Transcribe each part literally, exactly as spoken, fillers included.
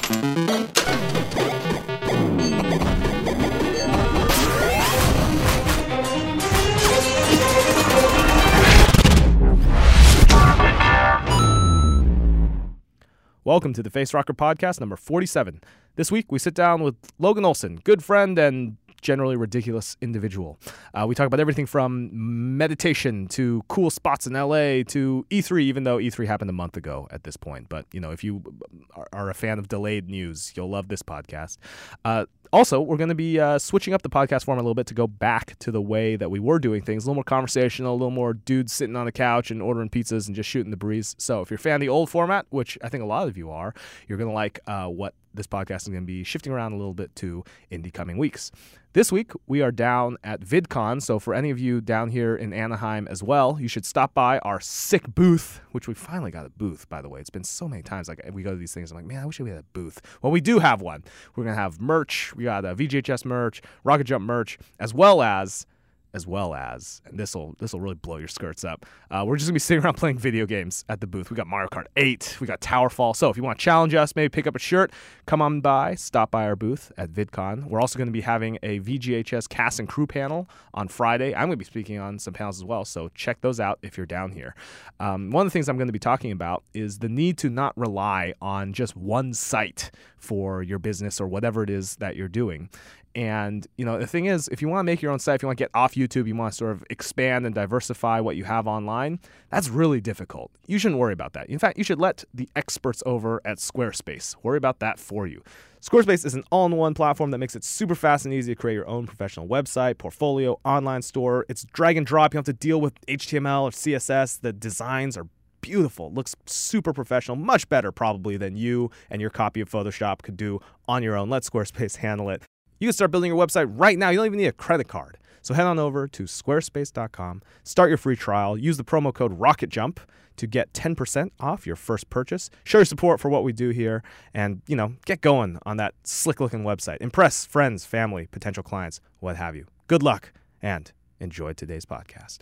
Welcome to the Face Rocker Podcast number forty-seven. This week, we sit down with Logan Olson, good friend and generally ridiculous individual. Uh, we talk about everything from meditation to cool spots in L A to E three, even though E three happened a month ago at this point. But, you know, if you are, are a fan of delayed news, you'll love this podcast. Uh, also, we're going to be uh, switching up the podcast form a little bit to go back to the way that we were doing things, a little more conversational, a little more dudes sitting on the couch and ordering pizzas and just shooting the breeze. So if you're a fan of the old format, which I think a lot of you are, you're going to like uh, what this podcast is going to be shifting around a little bit to in the coming weeks. This week, we are down at VidCon, so for any of you down here in Anaheim as well, you should stop by our sick booth, which we finally got a booth, by the way. It's been so many times, like, we go to these things, I'm like, man, I wish we had a booth. Well, we do have one. We're going to have merch. We got a V G H S merch, Rocket Jump merch, as well as... as well as, and this will this will really blow your skirts up, uh, we're just going to be sitting around playing video games at the booth. We got Mario Kart eight, we got Towerfall, so if you want to challenge us, maybe pick up a shirt, come on by, stop by our booth at VidCon. We're also going to be having a V G H S cast and crew panel on Friday. I'm going to be speaking on some panels as well, so check those out if you're down here. Um, one of the things I'm going to be talking about is the need to not rely on just one site for your business or whatever it is that you're doing. And, you know, the thing is, if you want to make your own site, if you want to get off YouTube, you want to sort of expand and diversify what you have online, that's really difficult. You shouldn't worry about that. In fact, you should let the experts over at Squarespace worry about that for you. Squarespace is an all-in-one platform that makes it super fast and easy to create your own professional website, portfolio, online store. It's drag and drop. You don't have to deal with H T M L or C S S. The designs are beautiful. Looks super professional, much better probably than you and your copy of Photoshop could do on your own. Let Squarespace handle it. You can start building your website right now. You don't even need a credit card. So head on over to squarespace dot com, start your free trial, use the promo code ROCKETJUMP to get ten percent off your first purchase. Show your support for what we do here and, you know, get going on that slick-looking website. Impress friends, family, potential clients, what have you. Good luck and enjoy today's podcast.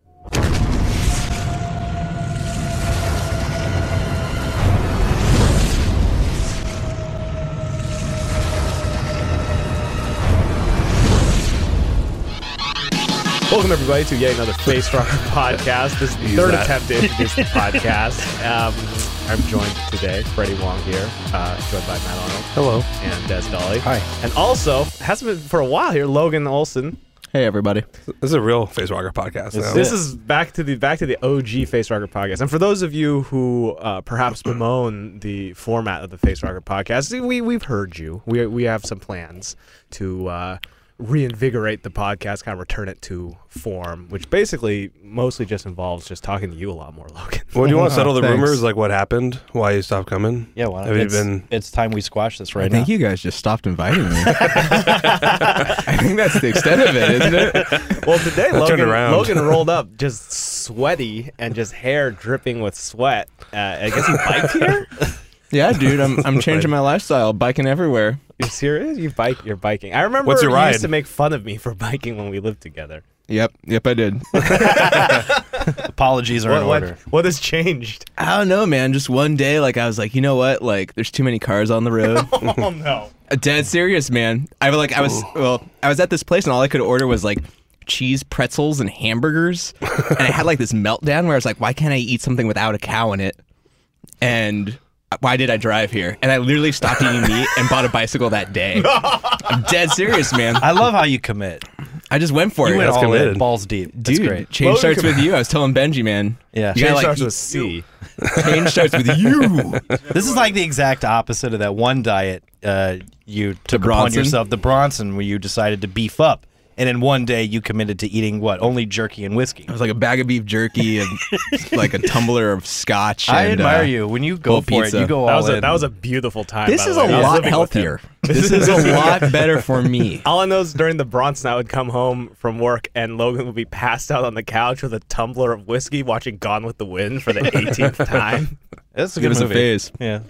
Welcome, everybody, to yet another Face Rocker podcast. This is the third that. attempt to introduce the podcast. Um, I'm joined today, Freddie Wong here, uh, joined by Matt Arnold. Hello. And Des Dolly. Hi. And also, hasn't been for a while here, Logan Olson. Hey, everybody. This is a real Face Rocker podcast. This, now. this is back to the back to the O G Face Rocker podcast. And for those of you who uh, perhaps bemoan the format of the Face Rocker podcast, we, we've heard you. We, we have some plans to... Uh, reinvigorate the podcast, kind of return it to form, which basically mostly just involves just talking to you a lot more, Logan. Well, do you want to settle the Thanks. rumors, like what happened, why you stopped coming? Yeah, well, have you it's, been? It's time we squash this right I now. think you guys just stopped inviting me. I think that's the extent of it, isn't it? Well, today Logan, around. Logan rolled up just sweaty and just hair dripping with sweat. Uh, I guess he biked here? Yeah, dude, I'm I'm changing my lifestyle, biking everywhere. You're serious? You bike? You're biking. I remember What's your you ride? used to make fun of me for biking when we lived together. Yep, yep, I did. Apologies are What, in what, order. what has changed? I don't know, man. Just one day, like I was like, you know what? Like, there's too many cars on the road. Oh no! Dead serious, man. I was like, I was well, I was at this place and all I could order was like cheese pretzels and hamburgers, and I had like this meltdown where I was like, why can't I eat something without a cow in it? And why did I drive here? And I literally stopped eating meat and bought a bicycle that day. I'm dead serious, man. I love how you commit. I just went for You it. went That's all in, committed. balls deep. That's Dude, great. change Logan starts with you. I was telling Benji, man. Yeah. You Change gotta, like, starts you- with C. Change starts with you. This is like the exact opposite of that one diet uh, you took upon Bronson? yourself, the Bronson, where you decided to beef up. And in one day, you committed to eating, what, only jerky and whiskey. It was like a bag of beef jerky and like a tumbler of scotch. I and, admire uh, you. When you go cold for pizza. it, you go That all was a in. that was a beautiful time. This by is the a way. I was lot living with healthier. him. This is a lot better for me. All I know is during the Bronson, I would come home from work and Logan would be passed out on the couch with a tumbler of whiskey watching Gone with the Wind for the eighteenth time. That's a Give good us a movie. phase. Yeah.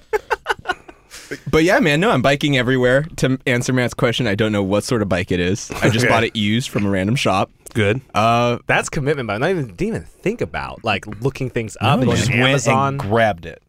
But yeah, man, no, I'm biking everywhere. To answer Matt's question, I don't know what sort of bike it is. I just Okay. bought it used from a random shop. Good. Uh, That's commitment, but I didn't even, didn't even think about like looking things up. No, going man. to Just went Amazon. and grabbed it.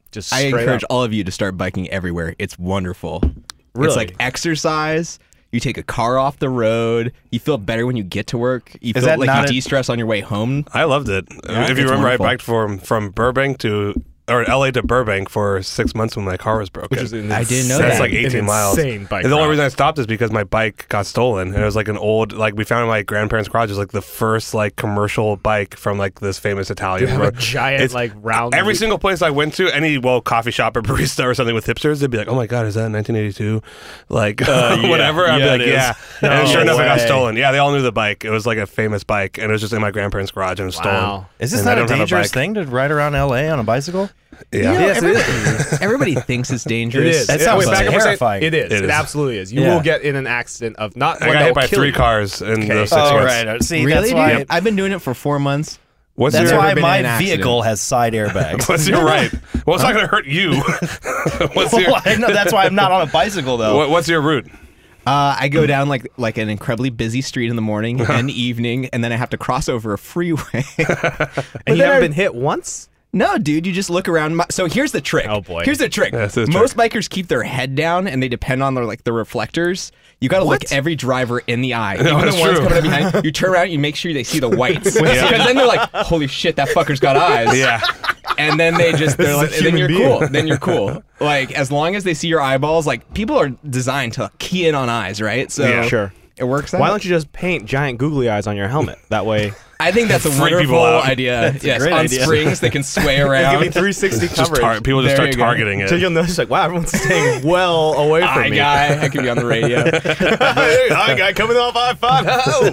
Just I straight encourage up. all of you to start biking everywhere. It's wonderful. Really? It's like exercise. You take a car off the road. You feel better when you get to work. You Is feel that like not you a- de-stress on your way home. I loved it. Yeah, if you it's remember, wonderful. I biked from from Burbank to or L A to Burbank for six months when my car was broken. Which is an I didn't know That's that. like eighteen an miles. Insane bike. And the only route. reason I stopped is because my bike got stolen, and it was like an old, like we found in my grandparents' garage. It was like the first like commercial bike from like this famous Italian. You have a road. giant It's- like round. Every single place I went to, any well coffee shop or barista or something with hipsters, they'd be like, "Oh my god, is that nineteen eighty-two?" Like Uh, yeah. whatever. I'd Yeah, be like, it is. "Yeah." No and sure enough, it got way. stolen. Yeah, they all knew the bike. It was like a famous bike, and it was just in my grandparents' garage, and it was stolen. Wow. Is this And I not a don't have a dangerous bike. thing to ride around L A on a bicycle? Yeah. You know, Yes, it everybody, everybody thinks it's dangerous. It is. That Yeah, sounds wait, back up for a second. terrifying. It is. It It, is. absolutely is. You Yeah. will get in an accident of not I one got that hit will by kill three you. cars in Okay. those six Oh, months. right. See, Really, that's dude? why. I've been doing it for four months. What's That's your Never why been in my an accident. vehicle has side airbags. What's your right? Well, it's not going to hurt you. what's your Well, I know that's why I'm not on a bicycle though. what, What's your route? Uh, I go down like like an incredibly busy street in the morning and evening, and then I have to cross over a freeway. And you then haven't I- been hit once? No, dude, you just look around. My, so here's the trick. Oh, boy. Here's the trick. That's the Most bikers keep their head down and they depend on their like the reflectors. You got to look What? every driver in the eye. No, Even that's the ones true. coming up behind. You turn around, you make sure they see the whites. Yeah. Because then they're like, "Holy shit, that fucker's got eyes." Yeah. And then they just they're is a like, then human you're being. cool. Then you're cool. Like as long as they see your eyeballs, like people are designed to key in on eyes, right? So Yeah. Sure. it works out. Why don't you just paint giant googly eyes on your helmet? That way, I think that's a Freak people wonderful out. idea. That's a yes, great on idea. springs they can sway give me around. three sixty Just coverage. tar- people just There start you go. targeting it. So you'll notice, like, wow, everyone's staying well away from Hi me. guy, I could be on the radio. Hey, hi guy, coming off I five. Oh.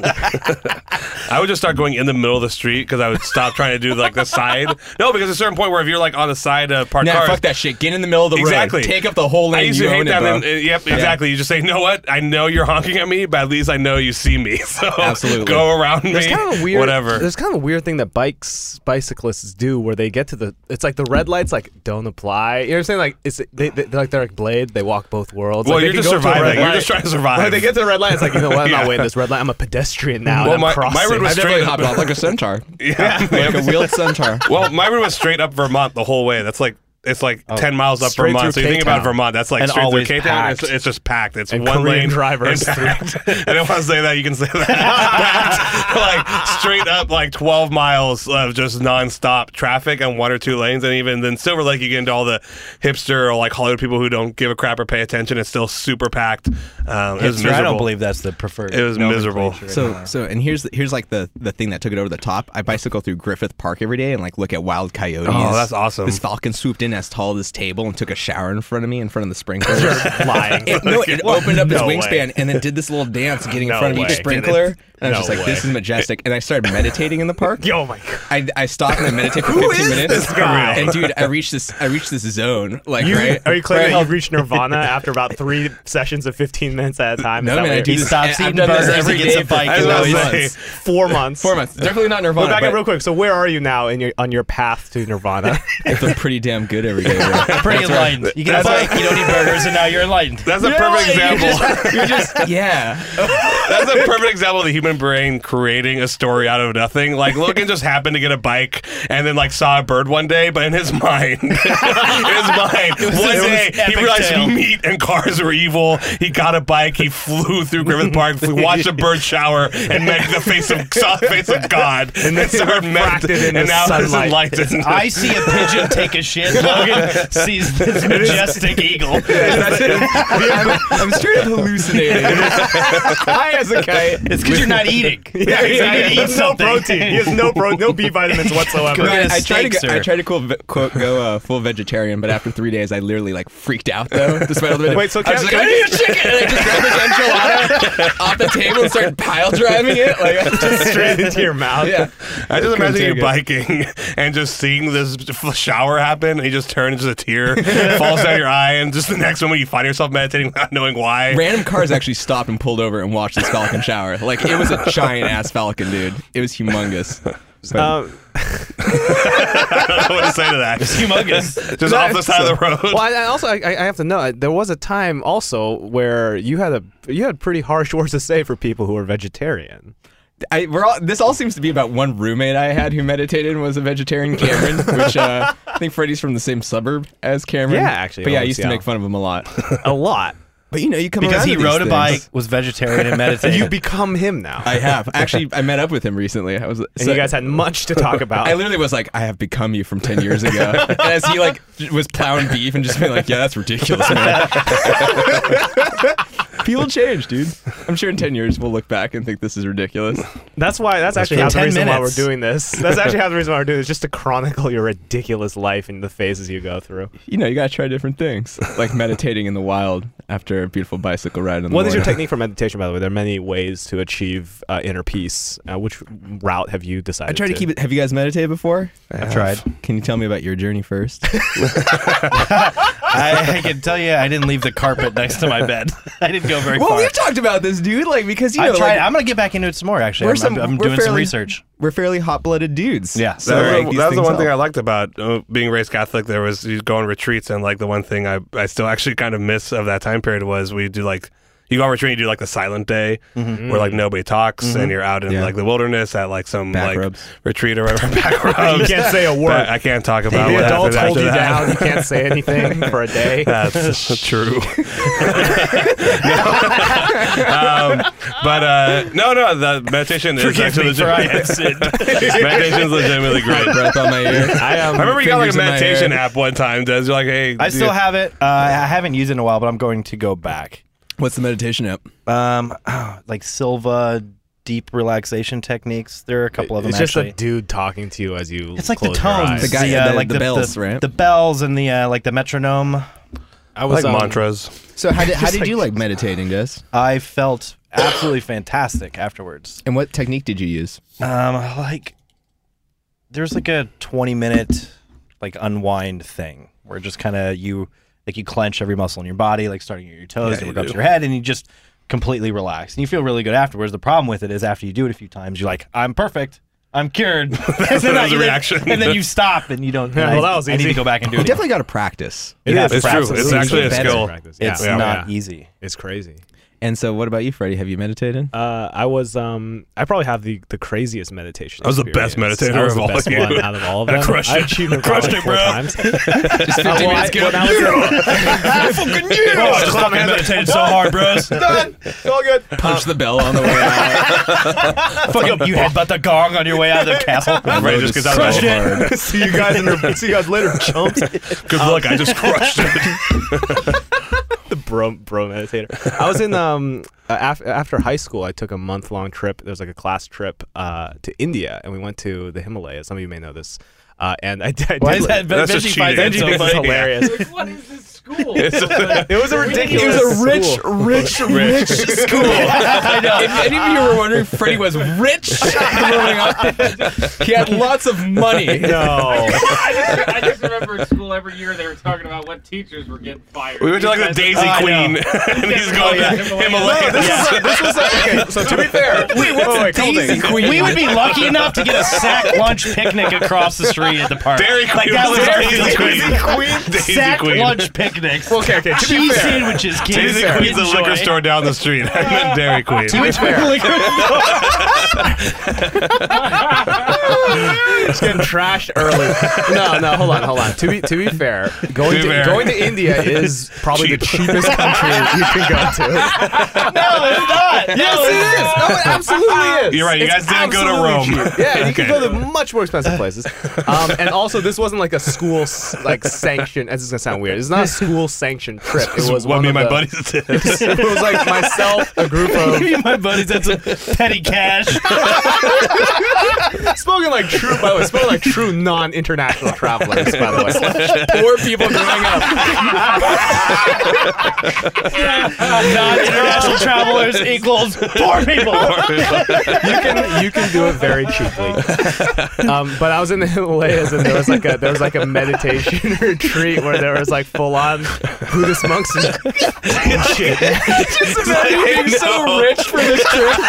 I would just start going in the middle of the street because I would stop trying to do like the side. No, because at a certain point where if you're like on the side of parked Nah, cars, fuck that shit. Get in the middle of the Exactly. road. Take up the whole lane. I used you to hate own it, that. bro. And, uh, yep, exactly. You just say, you know what? I know you're honking at me, but at least I know you see me. So Absolutely. go around me. There's kind of a weird, Whatever. There's kind of a weird thing that bikes, bicyclists do, where they get to the. It's like the red lights, like don't apply. You know what I'm saying? Like it's they, they they're like they're like Blade. They walk both worlds. Well, like, they you're can just go to a red surviving. You're light. just trying to survive. Right, they get to the red light. It's like, you know what? I'm Yeah. not waiting this red light. I'm a pedestrian now. Well, and my- I'm my crossing. route was I definitely straight hopped off like a centaur. yeah. Like a wheeled centaur. Well, my route was straight up Vermont the whole way. That's like it's like ten miles up straight Vermont. So through you think about K-Town. Vermont, that's like And straight through always K Town. It's, packed. it's just packed. It's And one Korean lane drivers and packed. I didn't want to say that. You can say that. Packed. Like straight up, like twelve miles of just nonstop traffic on one or two lanes, and even then Silver Lake, you get into all the hipster or like Hollywood people who don't give a crap or pay attention. It's still super packed. Um, it was Hipster, miserable. I don't believe that's the preferred. It was miserable. nomenclature So anymore. so and here's the, here's like the the thing that took it over the top. I bicycle through Griffith Park every day and like look at wild coyotes. Oh, that's awesome. This falcon swooped in as tall as this table and took a shower in front of me in front of the sprinklers. lying. It, no, it opened up No his way. wingspan and then did this little dance getting No in front of way. each sprinkler. And I was No just like, this way. is majestic. And I started meditating in the park. Oh my god. I, I stopped and I meditate for Who fifteen is minutes. this guy? And dude, I reached this I reached this zone. Like You, right. Are you claiming right, that you've reached nirvana after about three sessions of fifteen minutes at a time? No, Is that man, what I you're- do he this- stops I've eating done this burgers every and gets day a for bike. I was and gonna always say, months. Four months. Four months. Definitely not Nirvana. Go back but up real quick. So where are you now in your on your path to nirvana? I feel pretty damn good every day. Bro. Pretty enlightened. You get a That's bike, you don't eat burgers, and now you're enlightened. That's a You're perfect like- example. You're just yeah. That's a perfect example of the human brain creating a story out of nothing. Like Logan just happened to get a bike and then like saw a bird one day, but in his mind, in his mind, one his day he epic realized tale. meat and cars were evil. He got a bike. He flew through Griffith Park, flew, watched a bird shower, and met the face of saw the face of God, and then started refracted med- in the and now is sunlight. enlightened. I see a pigeon take a shit. Logan sees this majestic eagle. That's it. I'm, I'm straight up hallucinating. High as a kite. It's because you're not eating. Yeah, You exactly. need He has no something. protein. He has no pro, no B vitamins whatsoever. Go get a I tried to steak, go, I sir. tried to quote, quote go uh, full vegetarian, but after three days, I literally like freaked out though. Despite all the Wait, so I was can- like, can I I- need a chicken, and I just grabbed this enchilada off the table and started pile driving it. Like Just straight into your mouth. yeah. I just imagine you take it. biking and just seeing this shower happen, and you just turn into a tear, falls down your eye, and just the next moment you find yourself meditating without knowing why. Random cars actually stopped and pulled over and watched this falcon shower. Like it was a giant ass falcon, dude. It was humongous. But- Um, I don't know what to say to that. Humongous. Just off the side of the road. well, I, I also I, I have to know uh, there was a time also where you had a you had pretty harsh words to say for people who were vegetarian. I we're all, this all seems to be about one roommate I had who meditated and was a vegetarian, Cameron, which uh, I think Freddie's from the same suburb as Cameron. Yeah, actually, But yeah, I almost, used to yeah. make fun of him a lot. A lot. But you know, you come Because around he to these rode a things. bike, was vegetarian, and meditated. You become him now. I have actually. I met up with him recently. I was, and so- you guys had much to talk about. I literally was like, I have become you from ten years ago. And as he like was plowing beef and just being like, yeah, that's ridiculous, man. People change, dude. I'm sure in ten years we'll look back and think this is ridiculous. That's why. That's actually in half the ten reason why we're minutes. doing this. That's actually half the reason why we're doing this, just to chronicle your ridiculous life and the phases you go through. You know, you gotta try different things, like meditating in the wild after a beautiful bicycle ride in the What is your morning. technique for meditation, by the way? There are many ways to achieve uh, inner peace. Uh, which route have you decided? I try to keep it. Have you guys meditated before? I've tried. Can you tell me about your journey first? I, I can tell you, I didn't leave the carpet next to my bed. I didn't go very well, far. we've talked about this, dude. Like because you I know, tried. like, I'm gonna get back into it some more. Actually, We're I'm, some- I'm, I'm we're doing some fairly- research. we're fairly hot-blooded dudes. Yeah. So That was, like, the, these that was the things one thing I help. liked about uh, being raised Catholic. There was you go on retreats, and like the one thing I I still actually kind of miss of that time period was we do like you go on retreat, you do like the silent day Mm-hmm. where like nobody talks, and you're out in Yeah. like the wilderness at like some Back like rubs. retreat or whatever. Back rubs. You can't say a word. But I can't talk about The what adults happened hold after you that. down. You can't say anything for a day. That's true. um, but uh, no, no, the meditation is Forgive actually me for I legit- have sinned. meditation is legitimately great. Breath on my ear. I um, I remember you got like a Fingers in my meditation hair. app one time. Des, you're like, hey, I do still you- have it. Uh, I haven't used it in a while, but I'm going to go back. What's the meditation app? Um, like Silva deep relaxation techniques. There are a couple of them It's just actually. a dude talking to you as you. It's like the close your tones, eyes. The guy- uh, the- like the bells, right? The bells and the uh, like the metronome. I was like um, mantras. So how did how Just did like- you like meditating, Des? I felt absolutely fantastic afterwards. And what technique did you use? Um, like there's like a twenty minute like unwind thing where just kind of you like you clench every muscle in your body, like starting at your toes Yeah, and you work up do. to your head, and you just completely relax and you feel really good afterwards. The problem with it is after you do it a few times, you're like, I'm perfect. I'm cured. That's And then that was you- a reaction. And then you stop and you don't. Yeah, and well, I, that was I need easy. to go back and do You it. definitely got to practice. You It have is. to It's true. practice. It's actually a better. skill. Practice. Yeah, It's yeah, not yeah. easy. It's crazy. And so, what about you, Freddie? Have you meditated? Uh, I was um, I probably have the, the craziest meditation. I was the best experience. meditator I was of the all best of you. one out of all of I them. crushed I it. achieved it Crushed probably it, four bro. times. Just Uh, well, I- minutes when I was in- Fucking you! Oh, just fucking meditated so hard, bros. Done. It's all good. punch the bell on the way out. Fucking you headbutt the gong on your way out of the castle. Right, just 'cause I was Crushed so it. hard. See you guys in the, see you guys later, chumps. Good luck. I just crushed it. The bro bro meditator. I was in um uh, af- after high school. I took a month long trip. There was like a class trip uh to India, and we went to the Himalayas. Some of you may know this. Uh, and I, I did. Why is like- that? That's Benji just finds cheating. that so Benji thinks it's funny. hilarious. What is this school? It was a ridiculous. It was a rich, school. rich, rich school. If any of you were wondering, Freddie was rich growing up. He had lots of money. No. I, just, I just remember in school every year they were talking about what teachers were getting fired. We went to like the Daisy I Queen, know. and he's Oh, going yeah. to Himalayas. this was a, this was a, okay. So to be fair, wait, what's a Daisy Queen? We would be lucky enough to get a sack lunch picnic across the street at the park. Dairy Like Queen. that was our Daisy field Queen. trip. Daisy Sack Queen. lunch picnics. Okay, okay. To be Cheese fair, sandwiches, kids. Daisy Enjoy. Queen's the liquor store down the street. I meant Dairy Queen. to be fair, it's getting trashed early. No, no, hold on, hold on. To be to be fair, going To to, be fair. going to India is probably the Cheap. cheapest country you can go to. No, it's not. Yes, it is. No, it absolutely is. You're right, you It's guys didn't go to absolutely Rome. cheap. Yeah, you Okay. can go to much more expensive places. Um, and also, this wasn't like a school s- like sanctioned. This is gonna sound weird. It's not a school sanctioned trip. It was what one me of and my the- buddies did. It was like myself, a group of Me and my buddies had some petty cash. spoken like true. By the way, spoken like true non-international travelers. By the way, Poor people growing up. Non-international travelers equals poor people. you can you can do it very cheaply. Um, but I was in the Himalayas and there was like a there was like a meditation retreat where there was like full on Buddhist monks and, and shit. Just imagine being so rich for this trip.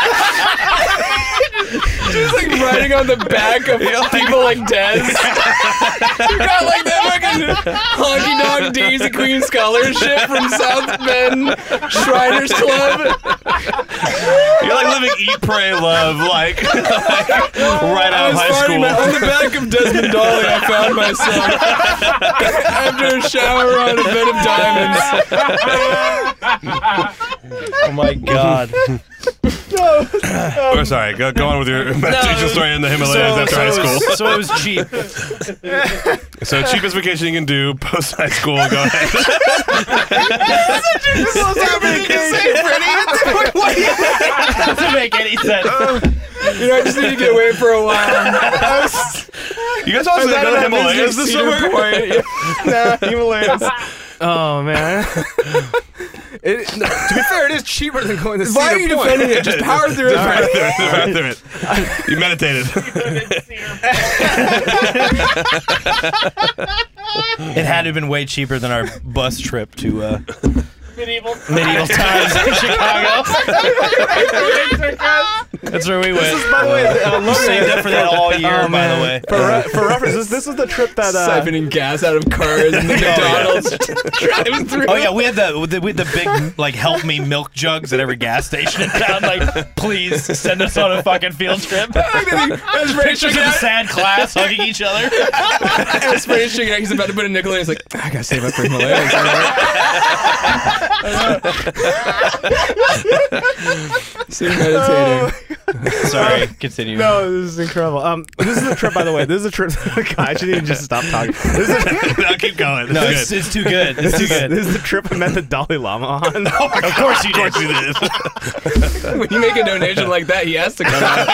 Just like riding on the back of people like Des. You got like that fucking fucking honky dog Daisy Queen scholarship from South Bend Shriners Club. You're like living Eat, Pray, Love, like, like right out I of was high farting school. my- on the back of Desmond Dolly, I found myself after a shower on a bed of diamonds. Oh my god. Oh, sorry, go, go on with your meditation story in the Himalayas after high so, school. It was, so it was cheap. So cheapest vacation you can do post high school. Go ahead. Doesn't make any sense. You know, I just need to get away for a while. You guys also go to Himalayas this summer? Nah, Himalayas. Oh man. It, no, to be fair, it is cheaper than going to Cedar Why are you Point. defending it? Just power through it. Power through it, power through it. You meditated. It had to have been way cheaper than our bus trip to uh, Medieval. medieval times in Chicago. That's where we went. By the way, uh, We saved up for that all year, Oh, by man. the way. For, re- for reference, this, this was the trip that uh, Siphoning gas out of cars in the McDonald's driving through. Oh yeah, we had the we had the, we had the big like help me milk jugs at every gas station in town. Like, please send us on a fucking field trip. Pictures of the sad class hugging each other. I was pretty sure he's about to put a nickel in. He's like, I gotta save up for Himalayas. So meditating. Sorry, continue. No, this is incredible. Um, this is the trip, by the way. This is a trip. God, I should even just stop talking. This is, a, No, keep going. No, It's it's, good. it's too good. It's too good. this is the trip I met the Dalai Lama on. Of course you did. Of course you did. When you make a donation like that, he has to come out.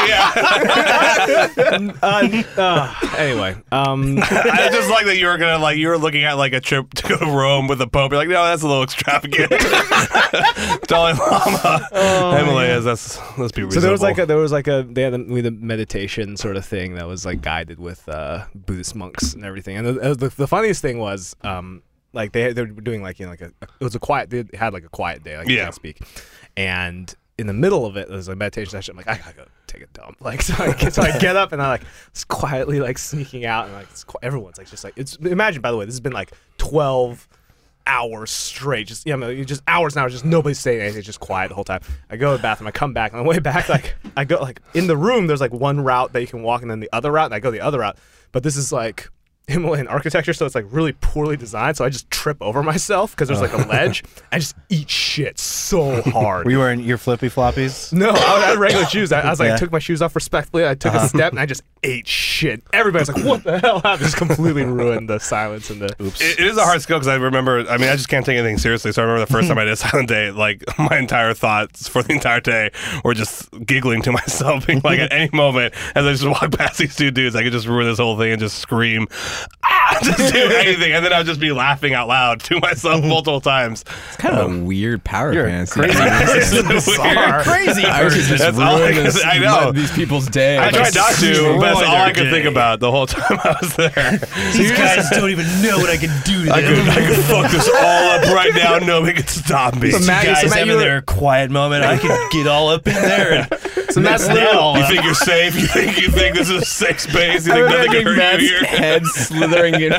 uh, uh, anyway, um, I just like that you were gonna like you were looking at like a trip to go to Rome with the Pope. You're like, no, that's a little extravagant. Dalai Lama, Himalayas. That's let's be reasonable. so there was like a, there was like a they had a, we had a meditation sort of thing that was like guided with uh, Buddhist monks and everything. And the, the, the funniest thing was um, like they they were doing like you know like a it was a quiet they had like a quiet day like you Yeah. can't speak, and in the middle of it there was a meditation session. I'm like I gotta go take a dump. Like so I get, so I get up and I like just quietly like sneaking out and like it's, qui- everyone's like just like it's imagine by the way this has been like twelve hours straight, just yeah, I mean, just hours and hours, just nobody's saying anything, just quiet the whole time. I go to the bathroom, I come back, and on the way back, like I go like in the room, there's like one route that you can walk, and then the other route, and I go the other route. But this is like Himalayan architecture, so it's like really poorly designed. So I just trip over myself because there's like a ledge. I just eat shit so hard. Were you wearing your flippy floppies? No, I had regular shoes. I, I was like, Yeah. I took my shoes off respectfully. I took a step and I just ate shit. Everybody's like, "What the hell happened?" Just completely ruined the silence and the. Oops. It, it is a hard skill because I remember. I mean, I just can't take anything seriously. So I remember the first time I did Silent Day, like my entire thoughts for the entire day were just giggling to myself, being like, at any moment as I just walk past these two dudes, I could just ruin this whole thing and just scream, ah, just do anything, and then I'd just be laughing out loud to myself multiple times. It's kind of a weird power You're fantasy. crazy. It's weird. Crazy I was just That's all I ruin can- this, I know. these people's day. I tried not to, but that's all I could their think day. about the whole time I was there. These guys don't even know what I can do to I them. could, I could fuck this all up right now. Nobody could stop me. So These Matt- guys so Matt, you having were- their quiet moment. I can get all up in there and So Matt's mess that all You up. think you're safe? You think you think this is a safe space? You think nothing can hurt Matt's you here? head slithering in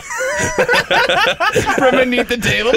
from beneath the table.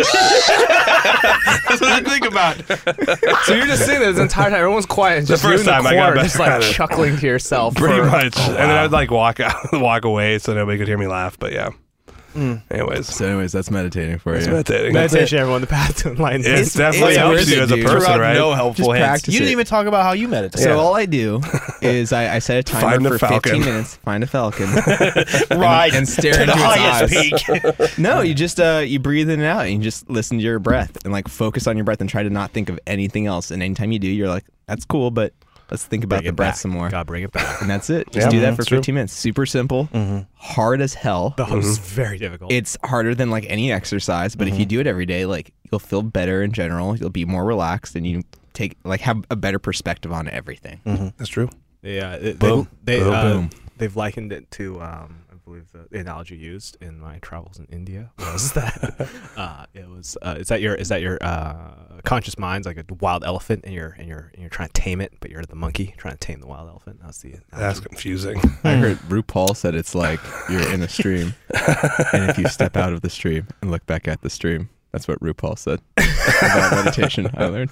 That's what I think about. So you're just sitting there this entire time. Everyone's quiet and just first you in time the I got corner, better just like at it. chuckling to yourself. Pretty for- much. Oh, And then wow. I'd like walk out, walk away, so nobody could hear me laugh. But yeah. Anyways, So, anyways, that's meditating for it's you. meditating. meditation, everyone. The path to enlightenment. It definitely it's helps worth you it, as a dude. person, Throughout right? no helpful Just hints. practice You didn't it. even talk about how you meditate. So all I do is I, I set a timer Find a for falcon. fifteen minutes. Find a falcon. ride and stare to into the its highest eyes. peak. No, you just uh you breathe in and out and you just listen to your breath and like focus on your breath and try to not think of anything else. And anytime you do, you're like, that's cool, but let's think about Bring the it breath back. some more. God, bring it back. And that's it. Just Yeah, do that mhm, for it's true. fifteen minutes. Super simple. Hard as hell. The host is very difficult. It's harder than like any exercise, but if you do it every day, like you'll feel better in general. You'll be more relaxed and you take like have a better perspective on everything. That's true. yeah, it, Boom. they, they, Boom. uh, Boom. they've likened it to. Um, believe the, the analogy used in my travels in India was that uh, it was uh, is that your is that your uh, conscious mind's like a wild elephant and you're and you're and you're trying to tame it, but you're the monkey trying to tame the wild elephant. That's the analogy. That's confusing. I heard RuPaul said it's like you're in a stream, and if you step out of the stream and look back at the stream, that's what RuPaul said about meditation. I learned.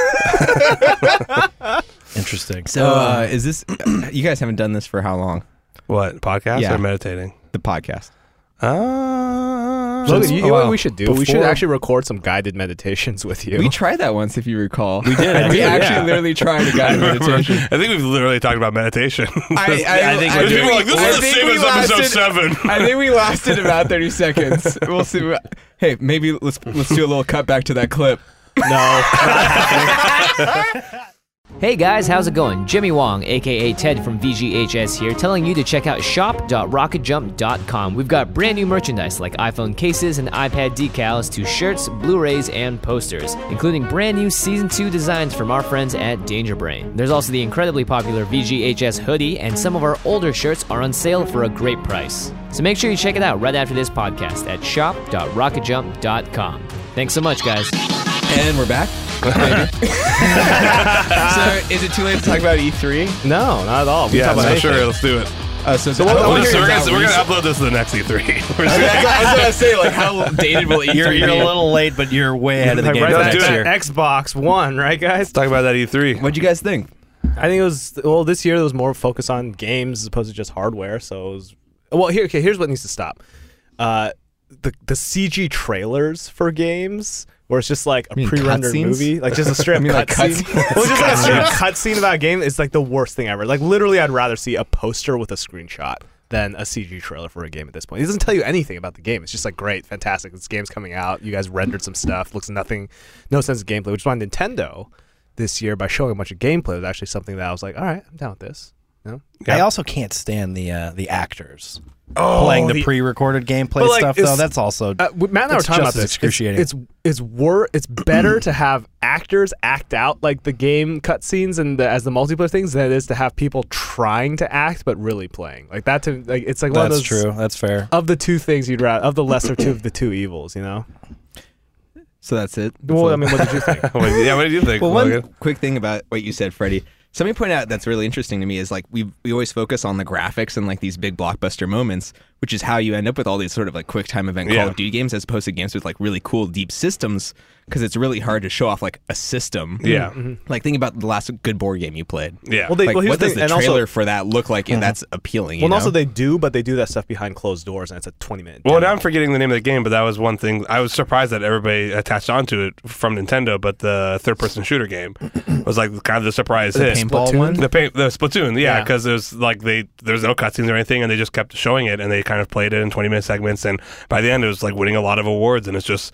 Interesting. So, uh, is this? You guys haven't done this for how long? What, podcast Yeah. or meditating? The podcast. Uh, Logan, you, you know wow. what we should do? We should Before- actually record some guided meditations with you. We tried that once, if you recall. We did. We Yeah. actually literally tried a I guided remember. meditation. I think we've literally talked about meditation. I, I, I think I we People do. are like, this I is the think same we as episode lasted- seven. I think we lasted about thirty seconds. We'll see. What, hey, maybe let's let's do a little cut back to that clip. no. Hey guys, how's it going? Jimmy Wong, aka Ted from V G H S here, telling you to check out shop dot rocket jump dot com. We've got brand new merchandise like iPhone cases and iPad decals to shirts, Blu-rays, and posters, including brand new Season two designs from our friends at Danger Brain. There's also the incredibly popular V G H S hoodie, and some of our older shirts are on sale for a great price. So make sure you check it out right after this podcast at shop dot rocket jump dot com. Thanks so much, guys. And we're back. So, is it too late to talk about E three? No, not at all. We Yeah, can talk about for sure. anything. Let's do it. Uh, so, So what- I what wanna was hear So we're about gonna, we're recent- gonna upload this to the next E three. We're I was I was gonna say, like, how dated will E three You're, you're a be? little late, but you're way ahead of the Like game right for back next to year. Xbox One, right, guys? Talk about that E three. What'd you guys think? I think it was well this year. There was more focus on games as opposed to just hardware. So it was well here. Okay, here's what needs to stop. Uh, the the C G trailers for games where it's just like a mean pre-rendered cutscenes? movie, like just a straight I mean, like cutscene. cutscenes? Well, just like a straight cutscene about a game is like the worst thing ever. Like literally, I'd rather see a poster with a screenshot than a C G trailer for a game at this point. It doesn't tell you anything about the game. It's just like great, fantastic. This game's coming out. You guys rendered some stuff. Looks nothing, no sense of gameplay. Which is why Nintendo this year, by showing a bunch of gameplay, was actually something that I was like, all right, I'm down with this. You know? I also can't stand the uh, the actors Oh, playing the, the- pre-recorded gameplay But, like, stuff. it's- Though that's also Uh, w- Matt and I were It's talking about just as this. excruciating. It's it's, it's wor- It's better to have actors act out like the game cutscenes and the, as the multiplayer things than it is to have people trying to act but really playing. Like that. To like, it's like one of that's those. true. That's fair. Of the two things you'd rather, of the lesser two of the two evils, you know. So that's it. That's Well, all. I mean, what did you think? What- yeah, what did you think? Well, one Logan? quick thing about what you said, Freddie. Something point out that's really interesting to me is like we we always focus on the graphics and like these big blockbuster moments, which is how you end up with all these sort of like quick time event Call Yeah. of Duty games as opposed to games with like really cool deep systems because it's really hard to show off like a system. Yeah. Like think about the last good board game you played. Yeah. Well, they- Like, well, here's what the does thing, the and also- trailer for that look like? And that's appealing. You Well, and know? also they do, but they do that stuff behind closed doors, and it's a twenty minute. Well, demo. now I'm forgetting the name of the game, but that was one thing. I was surprised that everybody attached onto it from Nintendo, but the third-person shooter game was like kind of the surprise the hit. paintball Splatoon? one. The paint, the Splatoon, yeah, Yeah. because there's like they there's no cutscenes or anything, and they just kept showing it, and they kind of played it in twenty minute segments, and by the end, it was like winning a lot of awards, and it's just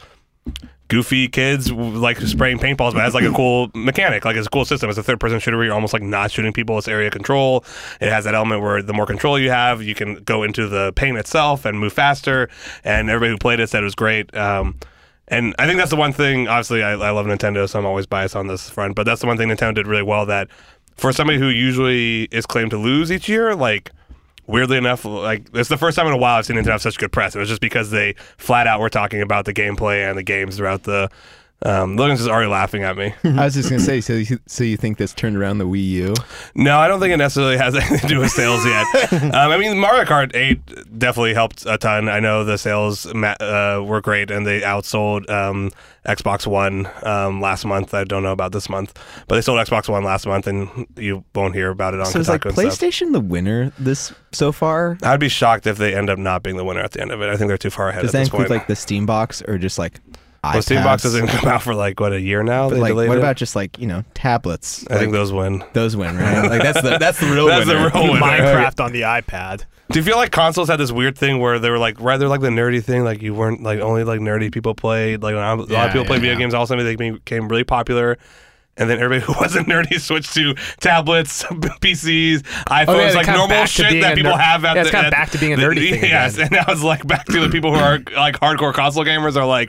goofy kids like spraying paintballs, but it has like a cool mechanic, like it's a cool system. It's a third person shooter where you're almost like not shooting people. It's area control. It has that element where the more control you have, you can go into the paint itself and move faster. And everybody who played it said it was great. Um, and I think that's the one thing. Obviously, I, I love Nintendo, so I'm always biased on this front. But that's the one thing Nintendo did really well. That for somebody who usually is claimed to lose each year, like. Weirdly enough, like it's the first time in a while I've seen Nintendo have such good press. It was just because they flat out were talking about the gameplay and the games throughout the. Um, Logan's just already laughing at me. I was just gonna say, so you, so you think this turned around the Wii U? No, I don't think it necessarily has anything to do with sales yet. um, I mean, Mario Kart eight definitely helped a ton. I know the sales ma- uh, were great, and they outsold um, Xbox One um, last month. I don't know about this month, but they sold Xbox One last month, and you won't hear about it on So is like Kotaku and stuff. PlayStation the winner this so far? I'd be shocked if they end up not being the winner at the end of it. I think they're too far ahead Does at that this include point. like the Steam box or just like well, Steam iPads? Box doesn't come out for like what a year now. But They like, delayed what it? about just like you know tablets? I think Like, those win. those win, right? Like that's the that's the real That's the winner. real winner. Minecraft on the iPad. Do you feel like consoles had this weird thing where they were like rather like the nerdy thing, like you weren't like only like nerdy people played, like a lot of Yeah, people played yeah, video yeah. games. All of a sudden they became really popular, and then everybody who wasn't nerdy switched to tablets, P Cs, iPhones, Oh, yeah, they're like kinda normal back to shit being that a people ner- have. At Yeah, it's the, kinda at back to being a the- nerdy thing Yes, again. and now it's like back to the people who are like hardcore console gamers are like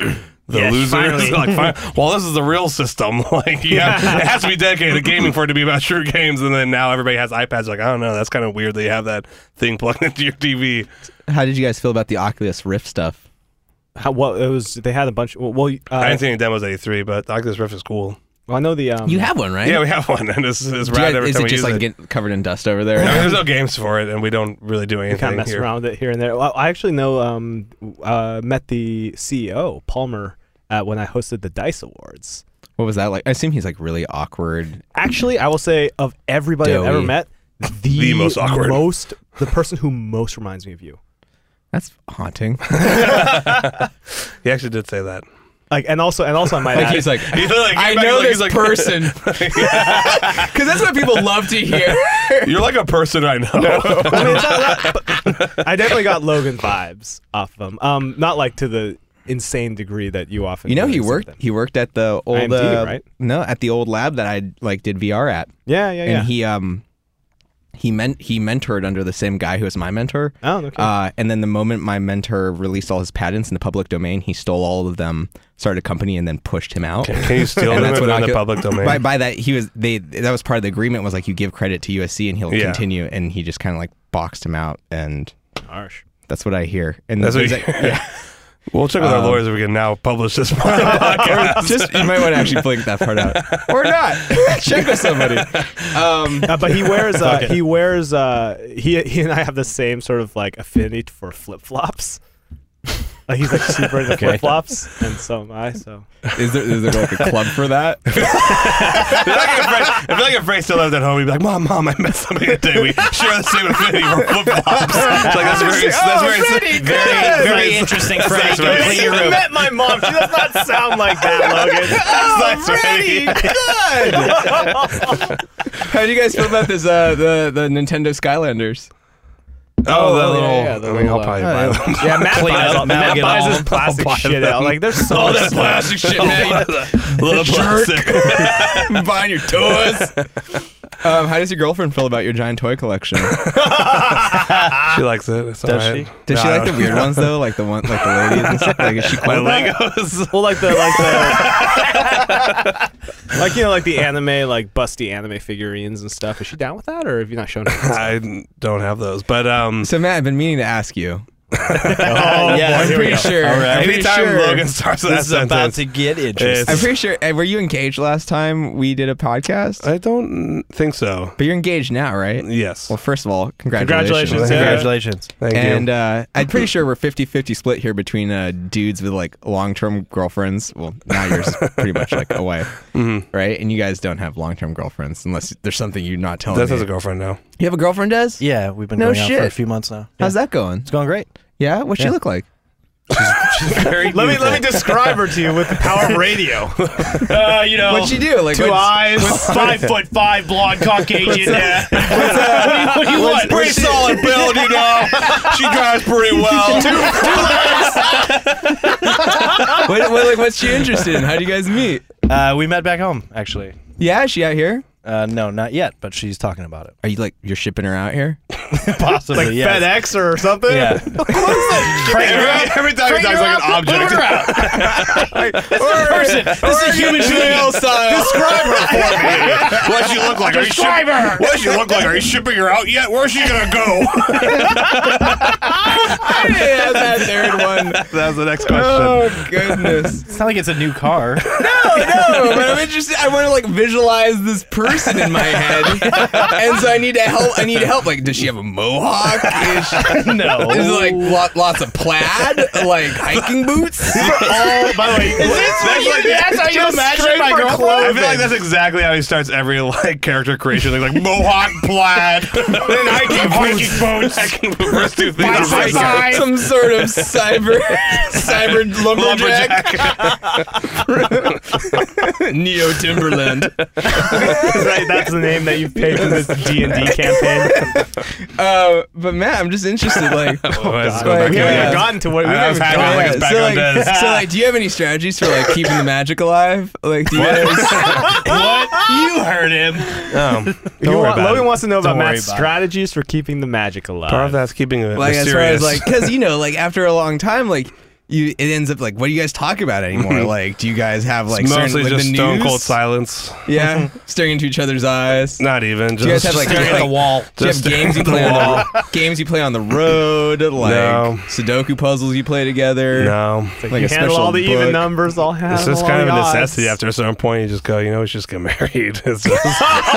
the Yeah, losers. finally. Like, fi- well, this is the real system. Like, yeah, it has to be dedicated to gaming for it to be about true games. And then now everybody has iPads. Like, I don't know, that's kind of weird that you have that thing plugged into your T V. How did you guys feel about the Oculus Rift stuff? How, well, it was. They had a bunch. Well, well, uh, I didn't see any demos at E three, but the Oculus Rift is cool. well, I know the. Um, You have one, right? Yeah, we have one, and it's, it's Do you rad guys- every is time it we just use like it. get covered in dust over there? I mean, there's no games for it, and we don't really do You anything kind of mess here. around with it here and there. Well, I actually know. Um, uh, met the C E O Palmer at when I hosted the DICE Awards. What was that like? I assume he's like really awkward. Actually, I will say of everybody I've ever Doughy. met, the, The most awkward. most the person who most reminds me of you. That's haunting. He actually did say that. Like, and also, and also, I might Like add, he's like, He's like, I he's know like- this he's like- person, because that's what people love to hear. You're like a person I know. I mean, it's not that, but I definitely got Logan vibes off of him. Um, not like to the insane degree that you often. You know, he notice worked. something. He worked at the old, I M D, uh, right? No, at the old lab that I like did V R at, Yeah, yeah, yeah. and he um, he meant he mentored under the same guy who was my mentor. oh, okay. Uh, and then the moment my mentor released all his patents in the public domain, he stole all of them, started a company, and then pushed him out. Can, can you steal And them that's if what they're in the Ocu- public domain? By, by that, he was they. That was part of the agreement. Was like you give credit to U S C and he'll Yeah. continue, and he just kind of like boxed him out, and Harsh. that's what I hear. And That's what there's you- like, yeah, We'll check with our Um, lawyers if we can now publish this podcast. just you might want to actually blink that part out, or not. Check with somebody. Um, Uh, but he wears. Uh, he wears. Uh, he he and I have the same sort of like affinity for flip flops. Like he's like super into flip flops, and so am I. So is there is there like a club for that? I feel like if Frank, I feel like if Frank still lived at home, he'd be like, "Mom, Mom, I met somebody today. We share the same affinity for flip flops." It's like that's very, that's very, Very, very interesting, Frank. Go clean your room. met my mom. She does not sound like that, Logan. Good. How do you guys feel about this? Uh, the the Nintendo Skylanders. Oh, that yeah, little. yeah, the I mean, I'll little, probably uh, buy them. Yeah, Matt Clean buys, up, all, Matt Matt get buys all- his plastic I'll buy shit them. out. Like there's so All much that stuff. plastic shit, man. Little plastic. Buying your toys. Um, how does your girlfriend feel about your giant toy collection? She likes it. It's Does all right. she? Does she No, like the weird ones though, like the one, like the ladies and stuff? Like, is she My cool with that? Legos. Well, like the like the like you know like the anime like busty anime figurines and stuff. Is she down with that, or have you not shown her? I don't have those, but um, So Matt, I've been meaning to ask you. Oh, yeah, I'm here we pretty go. sure. All right. I'm pretty anytime sure- Logan starts that This is about sentence, to get interesting. It's- I'm pretty sure. uh, Were you engaged last time we did a podcast? I don't think so. But you're engaged now, right? Yes. Well, first of all, congratulations. Congratulations, yeah. Congratulations. Thank And you. uh, I'm pretty sure we're fifty-fifty split here between uh, dudes with like long-term girlfriends. Well, now yours is pretty much like a wife, Mhm. right? And you guys don't have long-term girlfriends unless there's something you're not telling Des me. has a girlfriend now. You have a girlfriend, Des? Yeah, we've been No going out for shit. a few months now. How's that going? It's going great. Yeah? What's she Yeah. look like? Very Let me let me describe her to you with the power of radio. Uh, you know, What'd she do? Like Two what's- eyes. five foot five, blonde Caucasian. Yeah. what, do you, what do you want? Pretty solid build, you know. She drives pretty well. what, what, like, what's she interested in? How do you guys meet? Uh, we met back home, actually. Yeah, is she out here? Uh, no, not yet, but she's talking about it. Are you like you're shipping her out here? Possibly, Like yes. FedEx or something. Yeah. every, every time he talks like an object. This is a person. This is a human being. Describe her for me. What does she look like? Are you Describe ship- her. What does she look like? Are you shipping her out yet? Where's she gonna go? Yeah, that third one. That was the next question. Oh goodness. It's not like it's a new car. No, no, but I'm interested. I want to like visualize this person in my head, and so I need to help. I need help. Like, does she have a mohawk? Is, she, No. is it like lot, lots of plaid, like hiking boots? All by the way, That's like That's how you just imagine straight my for girlfriend? I feel like that's exactly how he starts every like character creation. Like, like mohawk, plaid, then hiking boots, boots, hiking boots. First two things. Five, Like five. some sort of cyber, cyber lumberjack, Neo Timberland. right, that's the name that you've picked in this D and D campaign. Uh, but Matt, I'm just interested. Like, Oh, let's God. go back We Yeah. haven't here. even gotten to what we I was haven't happy gotten. like it's back so, on like, Des. so like, do you have any strategies for like keeping the magic alive? Like, do you guys? What? You heard him. Um, You don't worry want- about Logan it. wants to know Don't about worry Matt's about it. strategies for keeping the magic alive. Part of that's keeping it Like as far mysterious. as like, because you know, like after a long time, like you it ends up like, what do you guys talk about anymore? Like, do you guys have like It's certain, mostly like, just the stone news? cold silence. Yeah, staring into each other's eyes. Not even. Do you guys Just have like, Staring like at the wall. do you have Just games you the play on wall. the games you play on the road, like No. Sudoku puzzles you play together? no. Like you a handle special all the even book. numbers. I'll handle It's just all kind of the a odds. necessity. After a certain point, you just go, you know, we should just get married. It's just,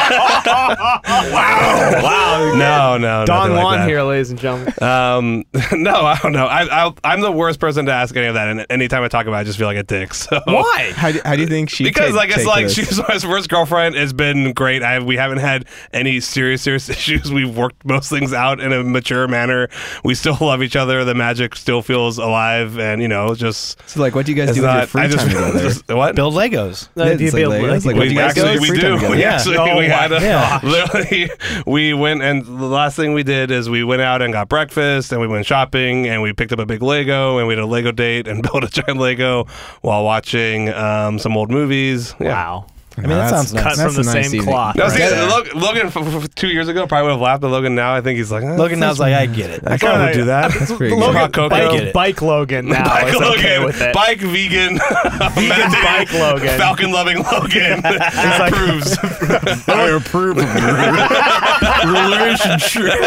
Wow. no, no, Don nothing like Juan that. here, ladies and gentlemen. Um, no, I don't know. I, I, I'm the worst person to ask any of that, and anytime I talk about it, I just feel like a dick. So Why? How do, how do you think she? Because take, like it's take like this? she's my first girlfriend. It's been great. I we haven't had any serious serious issues. We've worked most things out in a mature manner. We still love each other. The magic still feels alive, and you know, just So like, what do you guys it's do with your not. free I just, time together? just what. Build Legos. Yeah, it's like Legos, like, what do We you guys do actually with we free time do. together? We Yeah. actually Oh we had my a, gosh. literally we went and the last thing we did is we went out and got breakfast and we went shopping and we picked up a big Lego and we had a Lego date and built a giant Lego while watching um, some old movies. Yeah. Wow. I mean, that sounds Cut nice. from the a nice same evening. cloth. No, right see, there. Log- Logan f- f- two years ago probably would have laughed, but Logan now I think he's like, eh, Logan now's like, I get it. I probably would do that. That's pretty good. Logan, Hot cocoa. bike, I get it. bike Logan now Bike is Logan, okay with it. bike vegan, Vegan bike Logan. Falcon loving Logan like- approves. I approve of your relationship.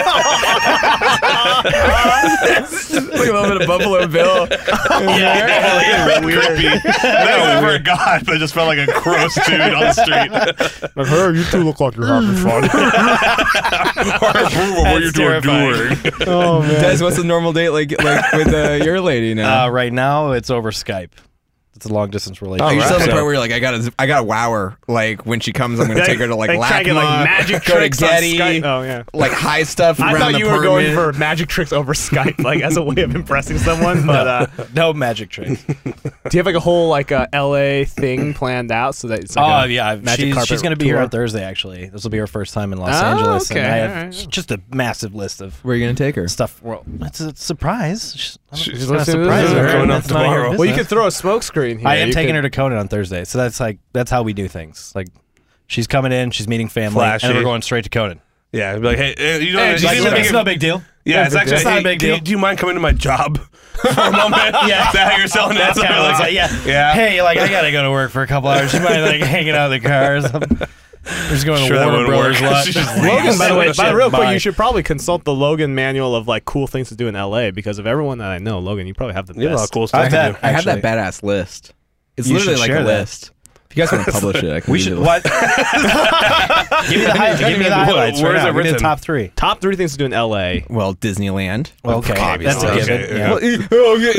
Like a little bit of Buffalo Bill. Yeah, creepy. Never for a god, but it just felt like a gross dude on the street. Like, hey, you two look like you're having fun. I approve of what you're doing. terrifying. Oh man. Des, what's the normal date like like with uh, your lady now? Uh, right now, it's over Skype. It's a long distance relationship. Are you still at the right. point where you're like, I gotta, I gotta wow her. Like when she comes, I'm gonna take her to like They try to get, like, Lacma, magic go to tricks on Getty, Skype. Oh yeah. like high stuff I around thought the you were going apartment. for magic tricks over Skype, like as a way of impressing someone. But uh, No magic tricks. do you have like a whole like uh, L A thing planned out so that it's Oh like a yeah, magic she's, carpet she's going to be here tour? on Thursday. Actually, this will be her first time in Los Oh, Angeles, okay, and I have alright. just a massive list of Where are you gonna take her? stuff. Well, it's a surprise. She's, She's she's going to listening to surprise this. her. They're going and up it's none of your tomorrow. Well, you business. could throw a smoke screen here. I am You taking could- her to Conan on Thursday, so that's like that's how we do things. Like, she's coming in, she's meeting family, Flashy. and we're going straight to Conan. Yeah, be like, hey, eh, you know, Hey, you just seem like- like It's a- no big deal. yeah, it's actually It's not a hey, big do you- deal. Do you mind coming to my job for a moment? Yeah. Is that how you're selling it? That's kind of like, yeah, Yeah. Hey, like I gotta go to work for a couple hours. You mind like hanging out in the car or something? We're just going Sure, to that Warner wouldn't Brothers work. lot. She just Logan, leaves. by the way, by Shit, real quick, bye. you should probably consult the Logan manual of like cool things to do in L A because of everyone that I know, Logan, you probably have the You have a lot of best. cool stuff I to bet. do. I have that Actually. badass list. It's You literally should like share a that. list. If you guys want to publish it, I can We give should you the- what? give me the, hi- give me the highlights. Where right is now. it Give me the written? top three. Top three things to do in L A. Well, Disneyland. Okay, that's a Okay, given. yeah. Yeah. Oh, yeah.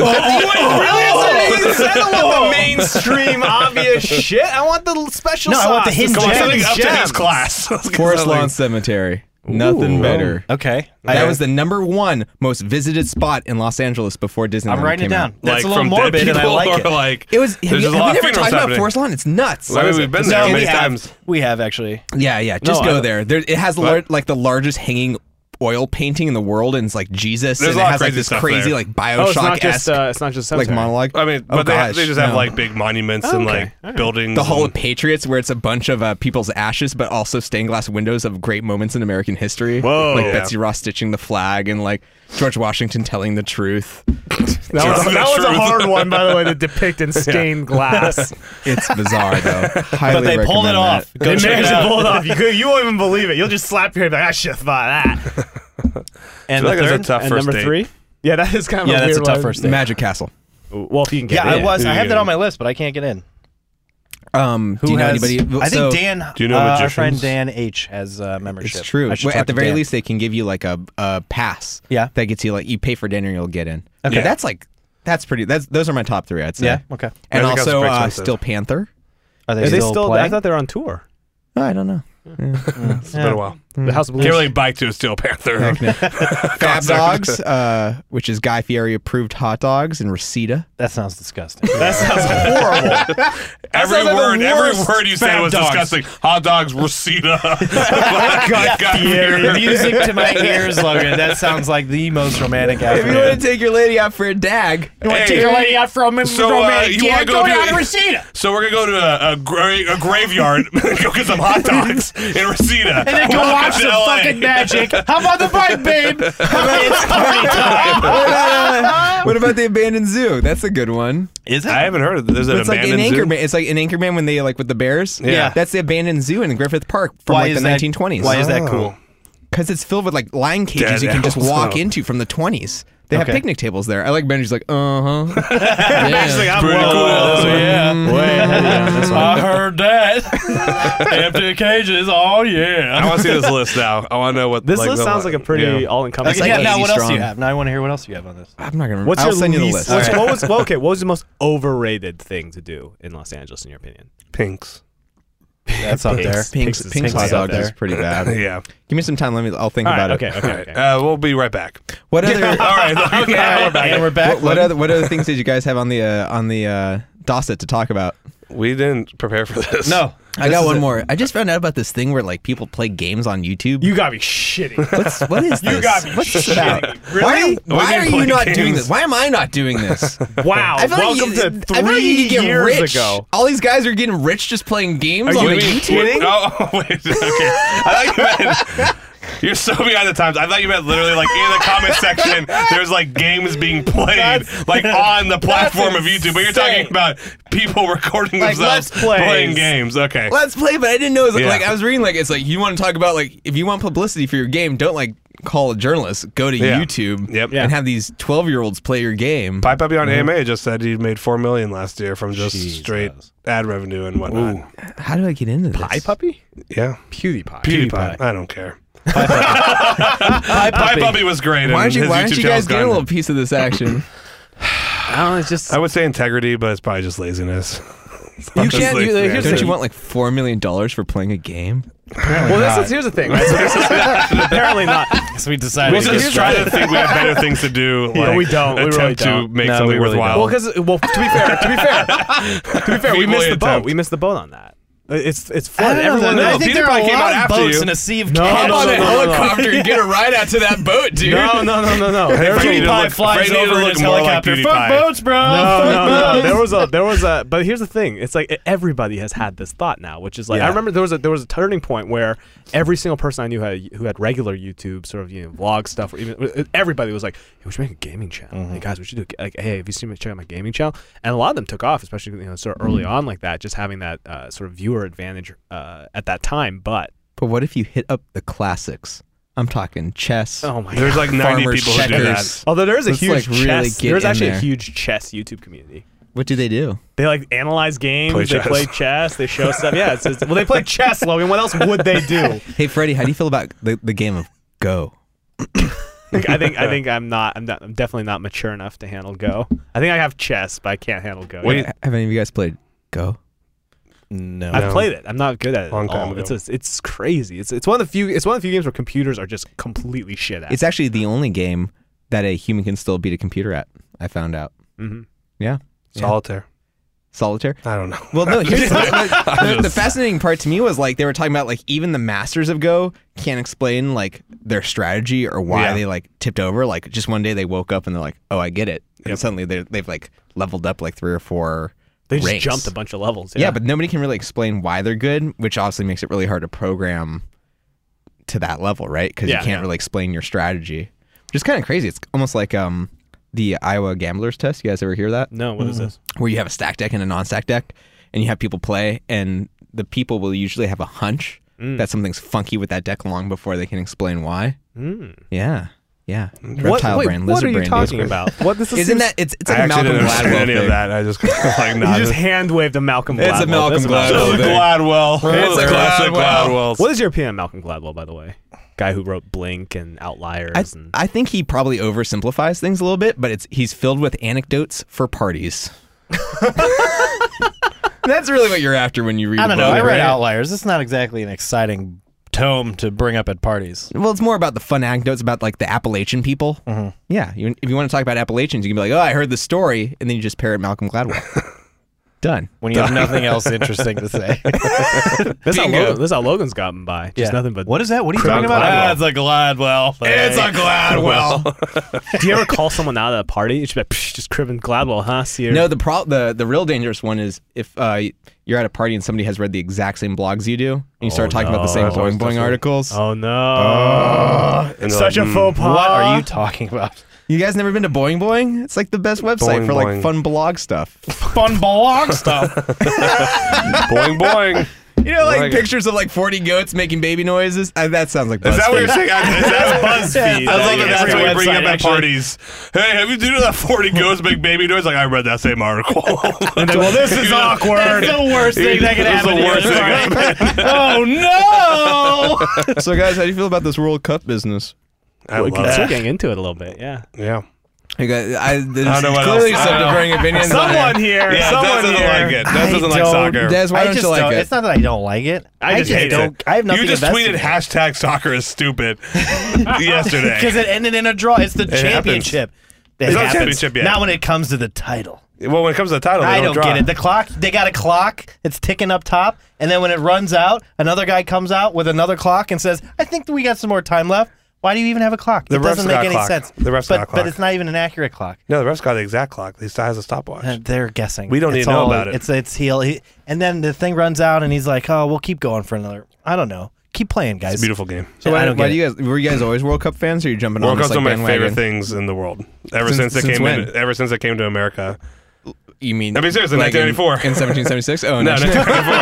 I don't want the mainstream obvious shit. I want the special No, I want the sauce. hidden Come on, gems. something up to Gems. his class. Let's get Forest something. Lawn Cemetery. Nothing better. Okay. That I- was the number one most visited spot in Los Angeles before Disneyland. I'm writing it came down. out. That's Like a little from dead morbid, and I people like or it. Like It was. Have, there's you, just a have lot you of never funerals talked about happening. Forest Lawn? It's nuts. I mean, we've been No, there we many have. times. We have actually. Yeah, yeah. Just No, go I- there. there. It has the What? lar- like the largest hanging oil painting in the world, and it's like Jesus. There's and a lot it of has like crazy this stuff crazy there. like Oh, it's not Bioshock just esque uh, it's not just like cemetery. monologue. I mean, Oh, but they, gosh, they just have no. like big monuments and Okay, like alright. buildings. The Hall and- of Patriots, where it's a bunch of uh, people's ashes, but also stained glass windows of great moments in American history. Whoa. Like Yeah. Betsy Ross stitching the flag and like George Washington telling the truth. That was, Just the that was a truth. hard one, by the way, to depict in stained glass. It's bizarre though. Highly But they pulled it recommend off. that. Go They check managed it to out. pull it off. You, could, you won't even believe it. You'll just slap your head like, I should have thought that. And I the feel like third. it's a tough And first number date. three? Yeah, that is kind of Yeah, a that's a weird tough one. first date. Magic Castle. Well, if you can get Yeah, in. I was. I have that Yeah. on my list, but I can't get in. Um, Who do you know has, anybody? I so- think Dan. Do you know uh, our magicians? friend Dan H has uh, membership. It's true. I should Well, talk at the to very Dan. least, they can give you like a, a pass. Yeah. That gets you like you pay for dinner, you'll get in. Okay, Yeah. that's like that's pretty. That's those are my top three. I'd say. Yeah. Okay. And Magic Castle's also pretty uh, expensive. Steel Panther. Are they, Are they still, still? I playing? thought they were on tour. Oh, I don't know. It's been a while. The House of Blues. Can't really bike to a Steel Panther. Fab Dogs, uh, which is Guy Fieri approved hot dogs in Reseda. That sounds disgusting. That sounds horrible. Every sounds like the word, every worst word you said Fab was dogs. disgusting. Hot dogs, Reseda. God, Music to my ears, Logan. That sounds like the most romantic If you want afternoon. to take your lady out for a dag, Hey, Take your lady out from So, uh, romantic. you wanna Yeah, go go do- down to Reseda. So we're gonna go to a, a, gra- a graveyard, go get some hot dogs in Reseda, And then go watch watch some L A. fucking magic. How about the bike, babe? It's party time. What about, uh, what about the abandoned zoo? That's a good one. Is it? I haven't heard of it. There's an It's like in abandoned zoo. Anchorman. It's like in Anchorman when they like with the bears. Yeah. that's the abandoned zoo in Griffith Park from Why like is the that- nineteen twenties. Why is that cool? Because it's filled with like lion cages Dead you can just walk animals. into from the twenties. They have Okay. picnic tables there. I like Benji's like, uh huh. He's like, I'm Pretty well cool. aware of this Oh, one. yeah. Way ahead of you on this one. I heard that. Empty cages. Oh, I yeah. want to see this list now. I want to know what This like, list the- sounds like a pretty yeah. all-encompassing. Okay, yeah, like now eighty what else do strong. you have? Now I want to hear what else you have on this. I'm not gonna. What's I'll your send you the least? list. What's, what was well, okay? What was the most overrated thing to do in Los Angeles, in your opinion? Pinks. That's up there. Pinks. Pink's, is- Pink's Pink's hot is dog up is there. pretty bad. Yeah. Give me some time. Let me. I'll think All about right, it. okay, okay, okay. Uh, we'll be right back. What other? All right. Okay, and we're back. What, what other? What other things did you guys have on the uh, on the uh, Dosset to talk about? We didn't prepare for this. No. I got one more. I just found out about this thing where like people play games on YouTube. You gotta be shitting. What's what is this? You gotta be What's this shitting. about? Really? Why, What why do you are mean you play not games? doing this? Why am I not doing this? Wow. I feel like Welcome you, to I three feel like you get years rich. ago. All these guys are getting rich just playing games Are on you the mean- YouTube. kidding? Oh, wait. Okay. I thought you meant. You're so behind the times. I thought you meant literally like in the comment section. There's like games being played That's- like on the platform of YouTube. But you're talking insane. about people recording Like, themselves Let's Plays. playing games. Okay. Let's play, but I didn't know. It was, Yeah. Like I was reading, like it's like you want to talk about like if you want publicity for your game, don't like call a journalist. Go to Yeah. YouTube Yep. and have these twelve year olds play your game. Pie Puppy on A M A just said he made four million last year from just Jesus. straight ad revenue and whatnot. How do I get into this? Pie puppy? Yeah. PewDiePie. PewDiePie. I don't care. Pie Pie Puppy. Puppy was great. Why and aren't you? his Why aren't YouTube you guys channel's getting a gone. little piece of this action? I don't know. It's just I would say integrity, but it's probably just laziness. you Just can't. You, lazy, here's yeah. Don't the you want like four million dollars for playing a game? Well, this is, here's the thing, right? So this is apparently not. So we decided We'll to just just try to think we have better things to do. Like, Yeah, we don't. We Attempt really to don't. make No, something we really worthwhile. Well, because well, to be fair, to be fair, to be fair, we Feebly missed the boat. attempt. We missed the boat on that. It's it's fun. Everyone no, I knows. think PewDiePie there are a came lot out of after boats you. in a sea of No, cats. no, on no, a no, no, no. helicopter and get a ride out to that boat, dude. No, no, no, no, no. There's Freddie a- to PewDiePie look- flies Freddie to over in look his more like helicopter. PewDiePie. Fuck boats, bro. No, Fuck no, no. boats. There was a, there was a. But here's the thing: it's like everybody has had this thought now, which is like I Yeah. remember there was a there was a turning point where every single person I knew had who had regular YouTube sort of you know vlog stuff, or even everybody was like, "Hey, we should make a gaming channel. Hey guys, we should do a- like, hey, have you seen me check out my gaming channel?" And a lot of them took off, especially you know sort of early on like that, just having that uh, sort of viewer advantage uh, at that time. But But what if you hit up the classics? I'm talking chess. oh my There's god. like ninety Farmers, people who do that. checkers. Although there is a Let's, huge like, really chess, get there's in actually there. a huge chess YouTube community. What do they do? They like analyze games. Play they chess. play chess. They show stuff. Yeah, it's, it's well, they play chess, Logan. What else would they do? Hey, Freddie, how do you feel about the, the game of Go? I think I think I'm not. I'm not. I'm definitely not mature enough to handle Go. I think I have chess, but I can't handle Go. Wait. Have any of you guys played Go? No. I've No. played it. I'm not good at it. Long at all. time It's ago. a, it's crazy. It's it's one of the few. It's one of the few games where computers are just completely shit at. It's actually the only game that a human can still beat a computer at. I found out. hmm Yeah. Solitaire. Solitaire. I don't know. Well, no. Here's the, the, the just- fascinating part to me was like they were talking about like even the masters of Go can't explain like their strategy or why Yeah. they like tipped over. Like just one day they woke up and they're like, "Oh, I get it," and Yep. suddenly they they've like leveled up like three or four. They just ranks. jumped a bunch of levels. Yeah. but nobody can really explain why they're good, which obviously makes it really hard to program to that level, right? Because Yeah, you can't yeah. really explain your strategy, which is kind of crazy. It's almost like um the Iowa Gamblers test. You guys ever hear that? no, what is this? Where you have a stack deck and a non-stack deck, and you have people play, and the people will usually have a hunch Mm. that something's funky with that deck long before they can explain why. Mm. Yeah, yeah. What, Reptile wait, brain, what lizard are you brain. talking lizard brain. about? What this is? Isn't that it's it's like I a actually Malcolm didn't understand Gladwell any thing. of that. I just like You nodded. just hand waved a Malcolm Gladwell. It's a Malcolm That's about it. Gladwell. Just Gladwell. It's It's a classic Gladwell. Gladwell. What is your opinion on Malcolm Gladwell, by the way? Guy who wrote Blink and Outliers. I, and I think he probably oversimplifies things a little bit, but it's he's filled with anecdotes for parties. That's really what you're after when you read. I a don't know. book, I read right? Outliers. It's not exactly an exciting tome to bring up at parties. Well, it's more about the fun anecdotes about like the Appalachian people. Mm-hmm. Yeah, you, if you want to talk about Appalachians, you can be like, "Oh, I heard the story," and then you just parrot Malcolm Gladwell. Done. When you have nothing else interesting to say. That's how, Bingo. Logan, that's how Logan's gotten by. Just Yeah. nothing but. What is that? What are you Gladwell. talking about? Ah, it's a Gladwell. It's a Gladwell. Do you ever call someone out at a party? You should be like, Psh, just cribbing Gladwell, huh? See your- No, the pro- the the real dangerous one is if uh, you're at a party and somebody has read the exact same blogs you do, and you start talking about the same That's always Boing Boing tough. articles. Oh no! And they're Such like, a mm, faux pas. What are you talking about? You guys never been to Boing Boing? It's like the best website Boing for like Boing. fun blog stuff. Fun blog stuff. Boing boing. You know, like, Like it. pictures of like forty goats making baby noises. Uh, that sounds like BuzzFeed. Is that what you're saying? I- Is that BuzzFeed. I love that that's Every what you bring website up at actually- parties. Hey, have you do that forty goats make baby noise? Like, I read that same article. And then, well, this is awkward. That's the worst thing that could That's happen the to worst you. thing that could Oh no! So, guys, how do you feel about this World Cup business? I We love can that. start getting into it a little bit. Yeah. Yeah. You guys, I, there's I don't know what clearly else- I some don't know. differing opinions. on Someone it. here. Yeah, someone Des doesn't here. like it. Des I doesn't like don't- soccer. Des, why I don't just you like don't, it? It's not that I don't like it. I just hate don't. it. I have nothing. You just invested tweeted in it. hashtag soccer is stupid yesterday. Because it ended in a draw. It's the happens. championship. That It's not happens. championship yet. Not when it comes to the title. Well, when it comes to the title, they I don't, don't draw. get it. The clock, they got a clock. It's ticking up top, and then when it runs out, another guy comes out with another clock and says, "I think we got some more time left." Why do you even have a clock? The it refs doesn't make got a any clock. sense. The refs but, got a clock. But it's not even an accurate clock. No, the ref's got the exact clock. He still has a stopwatch. Uh, They're guessing. We don't It's need to know all- about it. It's it's heel, he, and then the thing runs out, and he's like, "Oh, we'll keep going for another." I don't know. Keep playing, guys. It's a beautiful game. So I why, don't why get do you guys were you guys always World Cup fans, or are you jumping World on this Cup's like one of my favorite bandwagon? things in the world. Ever Since- since, it since came when? in, ever since it came to America. You mean? I mean, seriously, like nineteen ninety-four. in, in seventeen seventy-six. Oh, No, no. nineteen ninety-four.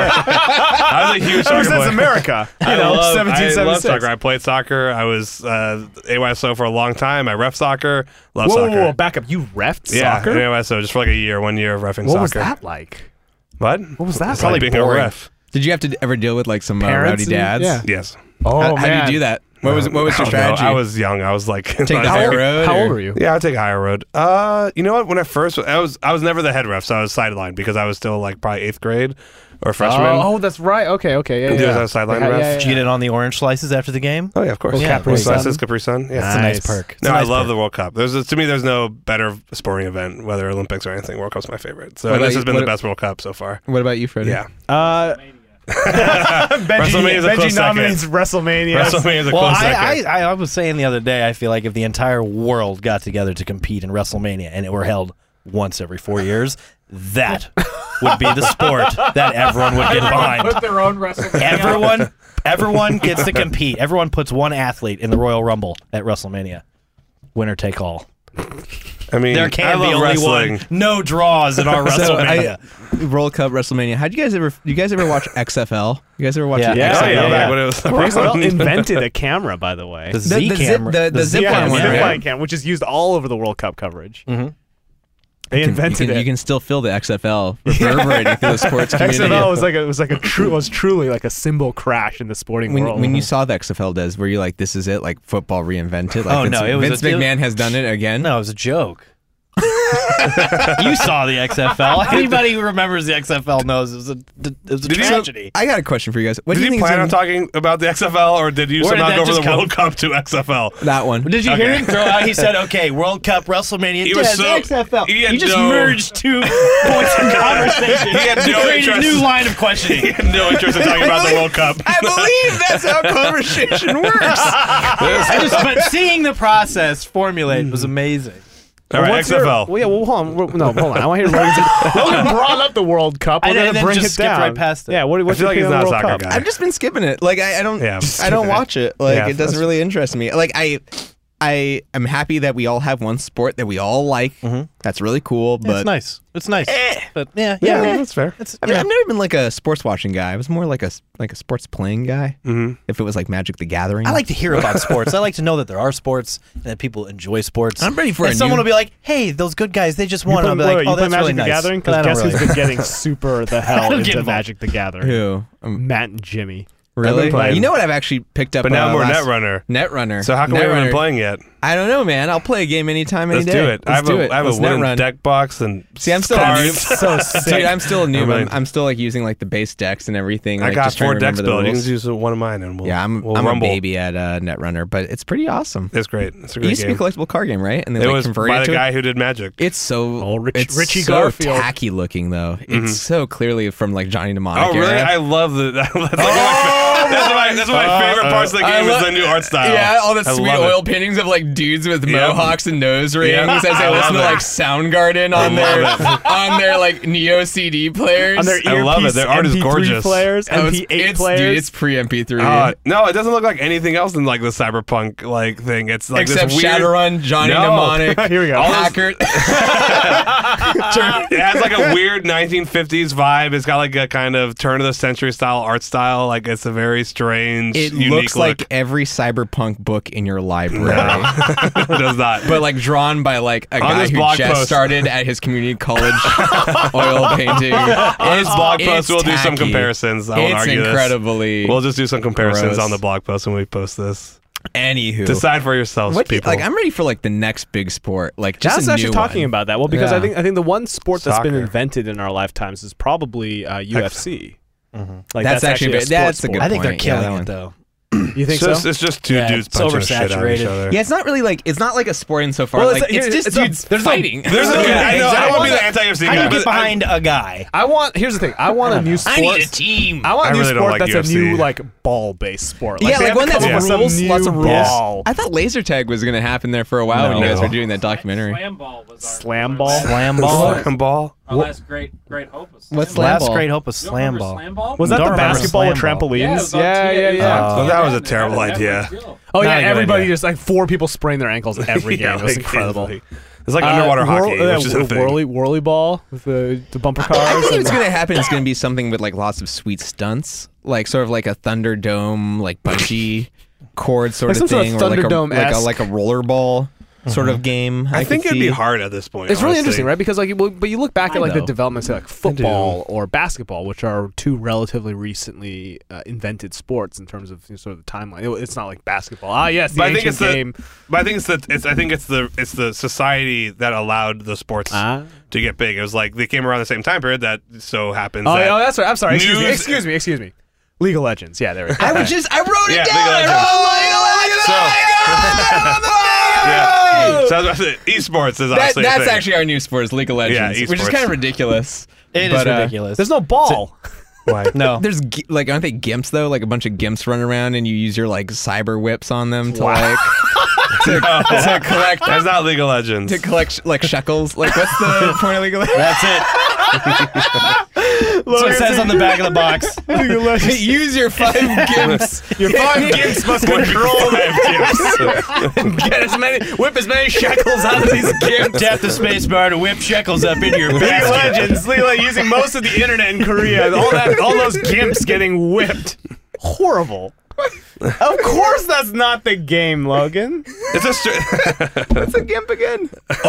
I was a huge soccer Ever since player. America. You I know, love, I seventeen love seventy-six. soccer. I played soccer. I was uh, A Y S O for a long time. I ref soccer. Love Whoa, whoa, soccer. whoa, back up. You refed Yeah, soccer? A Y S O just for like a year, one year of refing What soccer. was that like? What? What was that It's like? like being boring. a ref. Did you have to ever deal with like some uh, Parents rowdy and- dads? yeah. Yes. Oh, how, man. how do you do that? What was what was your I don't know. strategy? I was young. I was like Take the I high think- road. How or- old were you? Yeah, I would take a higher road. Uh, you know what? When I first, I was, I was never the head ref, so I was sidelined because I was still like probably eighth grade or freshman. Oh, oh, that's right. Okay, okay. Yeah, Dude, yeah. I was a sideline Yeah, ref. yeah, yeah. Did you get it on the orange slices after the game? Oh yeah, of course. Oh, yeah, Capri Capri Sun. Sun. Capri Sun. Yeah. It's a nice perk. It's No, a nice I love perk. the World Cup. There's a, to me, there's no better sporting event, whether Olympics or anything. World Cup's my favorite. So What this about has you- been what- the best World Cup so far. What about you, Freddie? Yeah. Uh, Benji, WrestleMania's a Benji close second. nominates WrestleMania. WrestleMania is a Well, close I, second. I, I was saying the other day, I feel like if the entire world got together to compete in WrestleMania and it were held once every four years, that would be the sport that everyone would get behind. Put their own WrestleMania. Everyone, everyone gets to compete. Everyone puts one athlete in the Royal Rumble at WrestleMania. Winner take all. I mean, There I can be love only wrestling. one. No draws in our So, WrestleMania. I, World Cup, WrestleMania. How'd you guys ever? You guys ever watch X F L? You guys ever watch Yeah. the Yeah, X F L? yeah, Back yeah. when it was X F L invented a camera, by the way. the The, Z the, zip, camera. the, the zip yeah, line the one, zip right? line camera, which is used all over the World Cup coverage. Mm-hmm. They You can- invented you can, it. You can still feel the X F L reverberating through the sports X community. F L was like a, it was like a true was truly like a symbol crash in the sporting When, world. when you saw the X F L, Des, were you like, "This is it"? Like football reinvented? Like Oh, Vince, no, it was Vince a- it- McMahon has done it again. No, it was a joke. You saw the X F L. Anybody who remembers the X F L knows it was a, it was a Did you- tragedy. I got a question for you guys. What do Did you you think? plan is on in- talking about the X F L, or did you Where did somehow that go from just the come- World Cup to X F L? that one? Did you hear him throw out? He said, "Okay, World Cup, WrestleMania, He was Des, so- X F L." he had You just no- merged two points of conversation. He had to no create a interest. new line of He questioning. had no interest in talking about the World Cup. I believe that's how conversation works. I just, but seeing the process formulate was amazing. All right, What's X F L. Your, well, yeah, well, hold on. We're- No, hold on. I want to hear Logan's. Logan brought up the World Cup. We're And- gonna and then bring just it skipped down. right past it. Yeah, what, what's I feel your like he's opinion not a on the soccer World Cup? guy. I've just been skipping it. Like I, I don't, Yeah. I don't watch it. Like Yeah, it doesn't that's- really interest me. Like I, I am happy that we all have one sport that we all like. That's really cool. But it's nice. It's nice. But yeah, Yeah, yeah. that's fair. It's, I mean, yeah. I've never been like a sports watching guy. I was more like a like a sports playing guy. Mm-hmm. If it was like Magic the Gathering, I like to hear about sports. I like to know that there are sports and that people enjoy sports. I'm ready for and a someone new- will be like, "Hey, those good guys, they just You won." play, I'll be wait, like, wait, "Oh, you play that's Magic really the nice." Gathering? But I Because don't guess really. who's been getting super the hell don't into get involved. Magic the Gathering? Who? Um, Matt and Jimmy. really? playing. You know what I've actually picked up. But now uh, more last- Netrunner. Netrunner. So how come we haven't Netrunner- been playing yet? I don't know, man. I'll play a game anytime, any Let's day. do it. Let's I have do a, it. I have Let's a net wooden run. deck box and See, I'm still a cards. noob. So sick. Dude, I'm still a noob. Really? I'm, I'm still like using like the base decks and everything. I Like, got just trying four to decks remember the built. You can rules. use one of mine, and we'll Yeah, I'm we'll I'm rumble. a baby at uh, Netrunner, but it's pretty awesome. It's great. It's a It great used game. to be a collectible card game, right? And then It like was converted by the to guy it. who did Magic. It's so Oh, Rich- it's Richie so Garfield. tacky looking though. It's so clearly from like Johnny Mnemonic. Oh, really? era. I love the. That's, like one of my, that's, my, that's one of my favorite parts of the I game love- is the new art style. Yeah, all the I sweet love it. oil paintings of like dudes with Yep. mohawks and nose rings Yep. as they I listen to love it. like Soundgarden on I their love on their like Neo C D players. On their I love it. earpiece Their art is M P three gorgeous. players, Oh, it's- M P eight it's, players. dude, it's pre M P three. Uh, no, it doesn't look like anything else in like the cyberpunk like thing. It's like Except this weird. Shadowrun, Johnny No. Mnemonic, Here we go. Hacker. It has like a weird nineteen fifties vibe. It's got like a kind of turn of the century style art style. Like it's a very strange, It unique looks look. like every cyberpunk book in your library. it does not. But like drawn by like a On guy this who blog just post- started at his community college oil painting. on this blog It's post, we'll do some tacky. comparisons. I won't It's argue incredibly. this. We'll just do some comparisons gross. on the blog post when we post this. Anywho, Decide for yourselves, what do you- people. like I'm ready for like the next big sport, like just That's a actually new talking one. about that. Well, because I Yeah. think I think the one sport that's been Soccer. invented in our lifetimes is probably uh, U F C. Like That's actually- a sport that's a sport. good I think they're point. Yeah, killing that it one. though. You think it's just, so? it's just two Yeah, dudes it's punching the shit out of each oversaturated. other. Yeah, it's not really like it's not like a sport in so far. Well, like it's- it's, it's- just it's a- dudes there's a- fighting. There's a, Yeah, I know. I don't want to be the exactly. anti-U F C How guy. do you get but I- behind a guy? I want. Here's the thing. I want a new sport. I need a team. I want a I new really don't sport like that's U F C. a new like ball-based sport. Yeah, they like have one to that's come up with some rules, new lots of rules. ball. I thought laser tag was going to happen there for a while when you No. guys were doing that documentary. Slam ball was our Slam our ball? last- Slam ball. Slam ball. Our last great great hope was slam What's ball. slam Last ball? great hope was You don't slam remember ball. Slam ball? Was that Don't the remember basketball with slam ball. trampolines? Yeah, it was on yeah, T V. yeah, It was yeah. on Oh, that was a T V. terrible That was idea. real. Oh Not yeah, a good everybody idea. just like four people sprain their ankles every game. Yeah, it was like, incredible. It's like, it's like underwater Uh, hockey, whirl- which is uh, a thing. whirly whirly ball with the, the bumper cars. I think and- what's going to happen is going to be something with like lots of sweet stunts, like sort of like a Thunderdome, like bungee cord sort Like of some sort thing, of or like a, like a Thunderdome-esque. like a rollerball sort of game. I, I think could it'd be see. hard at this point. It's really honestly. interesting, right? Because like, you- but you look back I at like the know. developments of like football or basketball, which are two relatively recently uh, invented sports in terms of you know, sort of the timeline. It- it's not like basketball. Ah, yes, the But I think ancient it's the- game. But I think it's the it's I think it's the it's the society that allowed the sports Ah. to get big. It was like they came around the same time period that so happens. Oh, that yeah, oh, that's right. I'm sorry. Excuse me. news- Excuse me. Excuse me. League of Legends. Yeah, there we go. I was just I wrote it Yeah, down. League of I Legends. wrote it down. yeah. So I was about to say, esports is That, obviously a that's thing. actually our new sport, is League of Legends, Yeah, which is esports. kind of ridiculous. It is But, uh, ridiculous. There's no ball. Why? no. There's gi- like aren't they gimps though? Like a bunch of gimps run around and you use your like cyber whips on them to like to, to collect That's not League of Legends. to collect sh- like shekels. Like what's the point of League of Legends? That's it. That's what it says on the back of the box. League of Legends. Use your five gimps. Your five gimps must control. Get as many, whip as many shekels out of these gimps. Tap the space bar to whip shekels up into your League of basket. Legends. League of Legends using most of the internet in Korea. All that, all those gimps getting whipped. Horrible. Of course, that's not the game, Logan. It's a str- What's a gimp again?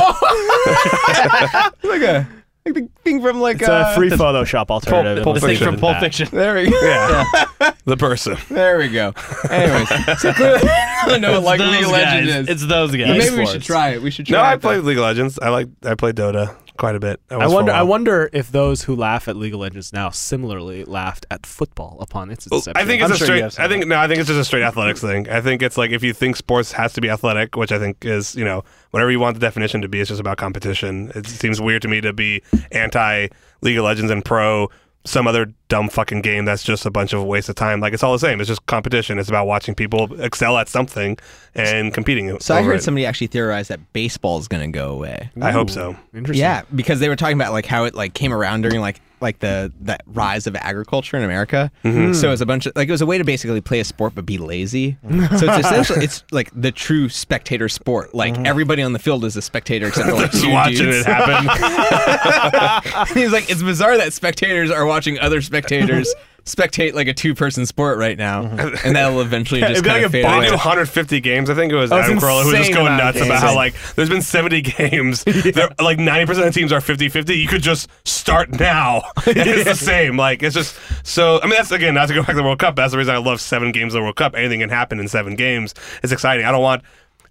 like a like the thing from like It's uh, a free Photoshop alternative. Pulp The thing Fiction. from Pulp Fiction. There we go. yeah. the person. There we go. Anyways, so clearly I don't know what like Those League of Legends guys. is. It's those guys. But maybe we should try it. We should try No, it. I though. played League of Legends. I like I played Dota quite a bit. I was for a wonder. I while. wonder if those who laugh at League of Legends now similarly laughed at football upon its Well, inception. I think it's I'm a sure you straight. have I think no. I think it's just a straight athletics thing. I think it's like if you think sports has to be athletic, which I think is you know whatever you want the definition to be, it's just about competition. It seems weird to me to be anti League of Legends and pro some other dumb fucking game that's just a bunch of waste of time. Like it's all the same. It's just competition. It's about watching people excel at something and competing. So I over heard it. somebody actually theorize that baseball is going to go away. I hope so. Interesting. Yeah, because they were talking about like how it like came around during like like the that rise of agriculture in America. Mm-hmm. So it was a bunch of like it was a way to basically play a sport but be lazy. So it's essentially it's like the true spectator sport. Like everybody on the field is a spectator except for like Just two watching dudes. it happen. He's like, it's bizarre that spectators are watching other spectators spectate like a two-person sport right now, and that'll eventually just it'd be kind like of a fade They away. do one hundred fifty games. I think it was Oh, it's Adam Carolla who was just insane going amount of nuts about games. how like there's been seventy games. They're, like ninety percent of the teams are fifty-fifty. You could just start now. And it's the same. Like it's just so. I mean, that's again not to go back to the World Cup. That's the reason I love seven games of the World Cup. Anything can happen in seven games. It's exciting. I don't want.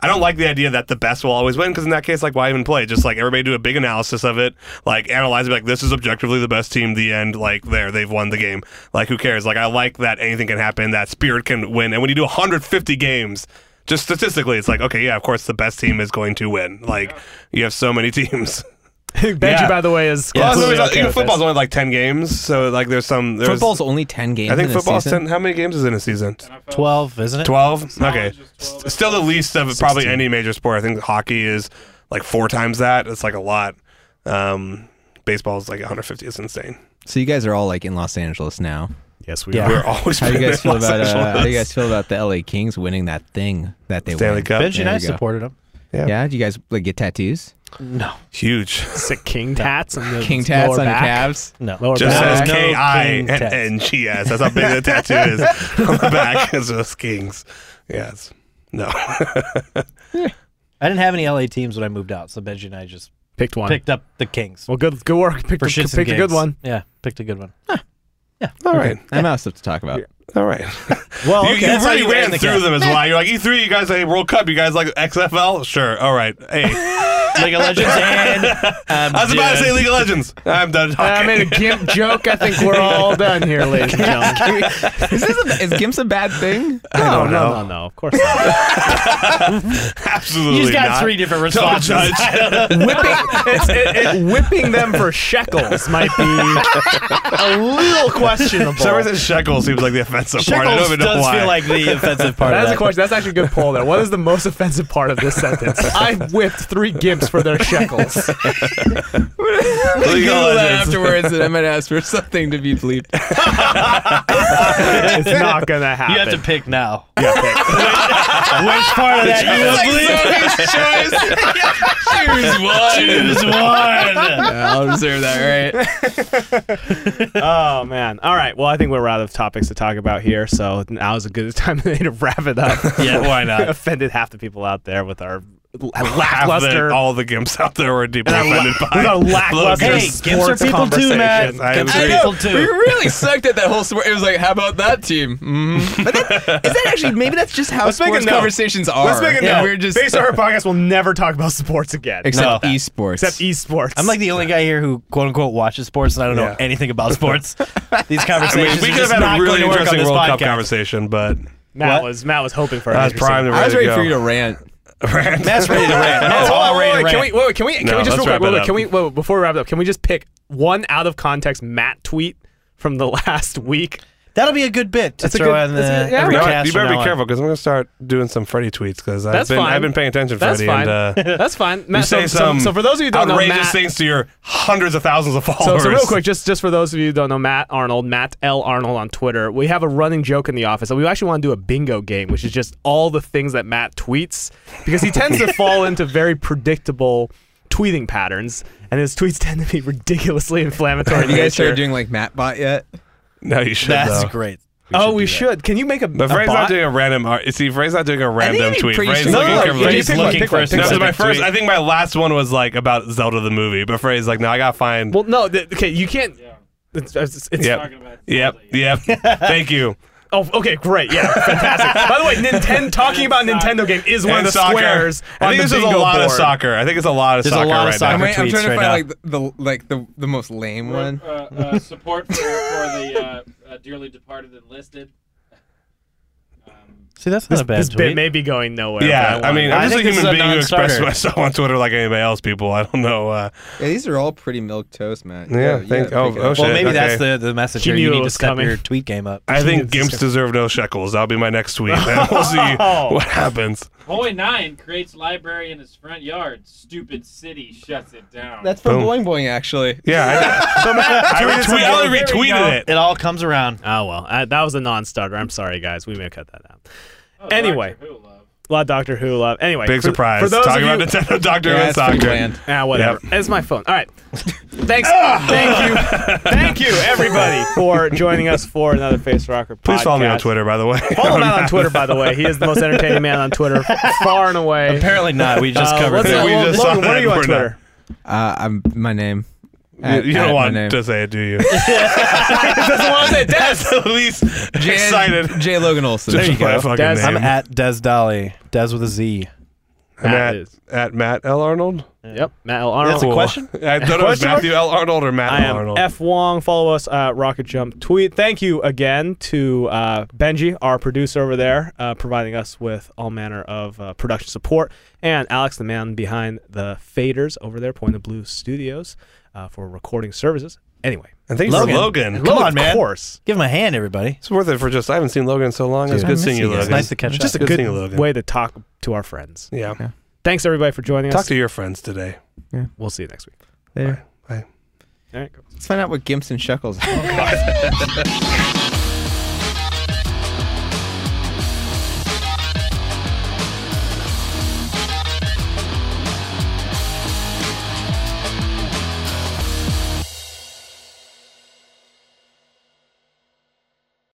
I don't like the idea that the best will always win, because in that case, like, why even play? Just like everybody do a big analysis of it, like analyze it, like this is objectively the best team. The end, like there, they've won the game. Like who cares? Like I like that anything can happen, that spirit can win, and when you do one hundred fifty games. Just statistically, it's like, okay, yeah, of course the best team is going to win. Like, you have so many teams. Benji, Yeah. by the way, is Well, completely so okay even with football's this. only like ten games, so like there's some. There's, Football's only ten games. I think in a football's season? ten. How many games is in a season? twelve, isn't it? Twelve. Okay, College is twelve. S- still the least of probably any major sport. I think hockey is like four times that. It's like a lot. Um, baseball is like one hundred fifty. It's insane. So you guys are all like in Los Angeles now. Yes, we Yeah. are. We're always. How do you been guys in feel Los about uh, Angeles. how do you guys feel about the L A Kings winning that thing that they Stanley win? Cup? Benji and I There you go. supported him. Yeah. Yeah, do you guys like get tattoos? No. Huge. Sick king tats on the King tats lower on your back. calves. No. Lower Just back. says No K I king N tats. N G S. That's how big the tattoo is on the back. It's just Kings. Yes. No. I didn't have any L A teams when I moved out, so Benji and I just Picked one. picked up the Kings. Well, good good work. Picked, For a, shits and picked a good gigs. one. Yeah, picked a good one. All right. I'm out of stuff to talk about. All right. Well, You, okay. you that's how really you win ran the through game. them as well. You're like, E three, you guys say World Cup. You guys like X F L? Sure. All right. Hey. League of Legends and um, I was about to say dude. League of Legends. I'm done I talking. made a gimp joke. I think we're all done here, ladies and gentlemen. is, this a, is Gimps a bad thing? I No, don't no, know. no, no. Of course not. Absolutely He's got not. three different Don't responses. judge. whipping, it's, it, it, whipping them for shekels might be a little questionable. For some reason, shekel seems like the offensive part. I don't Shekels even know does why. feel like the offensive part That of is that. a question. That's actually a good poll there. What is the most offensive part of this sentence? I whipped three gimps for their shekels. League of Google that Legends. afterwards, and I might ask for something to be bleeped. It's not gonna happen. You have to pick now. Yeah, pick. Which part of that you will believe? Choose one. Choose one. Yeah, I'll reserve that right. Oh man! All right. Well, I think we're out of topics to talk about here, so now is a good time to wrap it up. Yeah, why not? Offended half the people out there with our Half lackluster. the, all the gimps out there were deeply offended by. with our lackluster Hey, sports gimps are people too, conversation. man. I Gimps agree. are people too. We really sucked at that whole sport. It was like, how about that team? Mm-hmm. But that, is that actually maybe that's just how Let's make a sports note. conversations are? Let's make it yeah, no. We're just Based on our podcast, we'll never talk about sports again. except No. esports. Except esports. I'm like the only guy here who quote unquote watches sports, and I don't know Yeah. anything about sports. These I mean, conversations we are could have just had not a really going to work on interesting this World Cup podcast. conversation, but Matt What? was Matt was hoping for. I was an primed and interesting- I was ready ready to for go. you to rant. Matt's ready to rant. Matt's Oh, all wait, ready wait, to can rant. we, wait, wait, can we, can No, we just let's real quick, wrap wait, it wait, up. can we, wait, wait, before we wrap it up, can we just pick one out of context Matt tweet from the last week? That'll be a good bit to That's a throw good- in the that's a- yeah, every You, know what? cast You from better be now on. careful because I'm going to start doing some Freddie tweets because I've That's been fine. I've been paying attention, That's Freddie. fine. And, uh, That's fine. you Matt, say so, so, some so for those of you who don't know outrageous Matt, things to your hundreds of thousands of So, followers. so real quick, just just for those of you who don't know Matt Arnold, Matt L. Arnold on Twitter, we have a running joke in the office that we actually want to do a bingo game, which is just all the things that Matt tweets, because he tends to fall into very predictable tweeting patterns, and his tweets tend to be ridiculously inflammatory. Have you in guys started nature. doing like MattBot yet? No, you should. That's though. great. Oh, we do that. should. Can you make a, But a Frey's bot? not doing a random. Uh, see, Frey's not doing a random it'd be tweet. pretty Frey's sure- No, looking no, for no, like- you He's pick one, looking pick for one, a pick No, one. so my specific first. tweet. I think my last one was like about Zelda the movie. But Frey's like, no, I gotta find. Well, no, th- okay, you can't. Yeah. It's, it's, it's, Yep. Talking about Yep. Zelda, Yep. Thank you. Oh, okay, great, yeah, fantastic. By the way, Nintendo talking about a Nintendo game is one And of the soccer. squares I on think the this is a bingo lot of board. soccer. I think it's a lot of There's a soccer lot of right soccer. I'm, now. wait, I'm tweets trying to right find now. like the, the like the the most lame one. Uh, uh, support for, for the uh, uh, dearly departed enlisted. Um, See, that's This, not a bad this tweet. bit may be going nowhere. Yeah, but I mean, I I'm just a think this human is a being who expresses non-starter. myself on Twitter like anybody else. People, I don't know. Uh, Yeah, these are all pretty milk toast, Matt. Yeah, you thank- gotta oh, pick it oh, up. shit. Well, maybe okay. that's the, the message He here. knew You it need to was step coming. your tweet game up. I think Jesus. Gimps deserve no shekels. That'll be my next tweet. And we'll see Oh. what happens. Boy nine creates library in his front yard. Stupid city shuts it down. That's from Boom. Boing Boing, actually. Yeah, I, So Matt, I, tweeted retweet, some- I only There we go. retweeted it. It all comes around. Oh well, uh, that was a non-starter. I'm sorry, guys. We may cut that out. Oh, Anyway. Doctor Who love. A lot of Doctor Who love. Anyway, Big for, surprise. For those Talking of you, about Nintendo Doctor Yeah, and it's pretty soccer. bland. ah, whatever. Yep. It's my phone. All right. Thanks. Thank you. Thank you, everybody, for joining us for another Face Rocker podcast. Please follow me on Twitter, by the way. Follow Matt on Twitter, by the way. He is the most entertaining man on Twitter, far and away. Apparently not. We just Uh, covered what's that. that. that? We Well, just saw Logan, what that. are you on We're Twitter? Uh, I'm my name. You, At- you at don't my want name. to say it, do you? Doesn't want to say That's Des. the least J- excited. J. Logan Olson. Just you by go. a fucking Des, name. I'm at Des Dolly. Des with a Z. Matt Matt is. at Matt L Arnold. Yep, Matt L. Arnold. That's a question? I don't know if it's Question mark? Matthew L Arnold or Matt I L am Arnold. F Wong. Follow us at Rocket Jump Tweet. Thank you again to uh, Benji, our producer over there, uh, providing us with all manner of uh, production support, and Alex, the man behind the faders over there, Point of Blue Studios, uh, for recording services. Anyway, and thank you Logan. for Logan. Come on, of man. course, Give him a hand, everybody. It's worth it for just. I haven't seen Logan in so long. It's Dude, good I seeing miss you, you guys. Logan. It's nice to catch just a Good good seeing you, Logan. way to talk to our friends. Yeah. Yeah. Thanks everybody for joining Talk us. to your friends today. We'll see you next week. There. Bye. All right, go. Let's find out what Gimps and Shuckles are.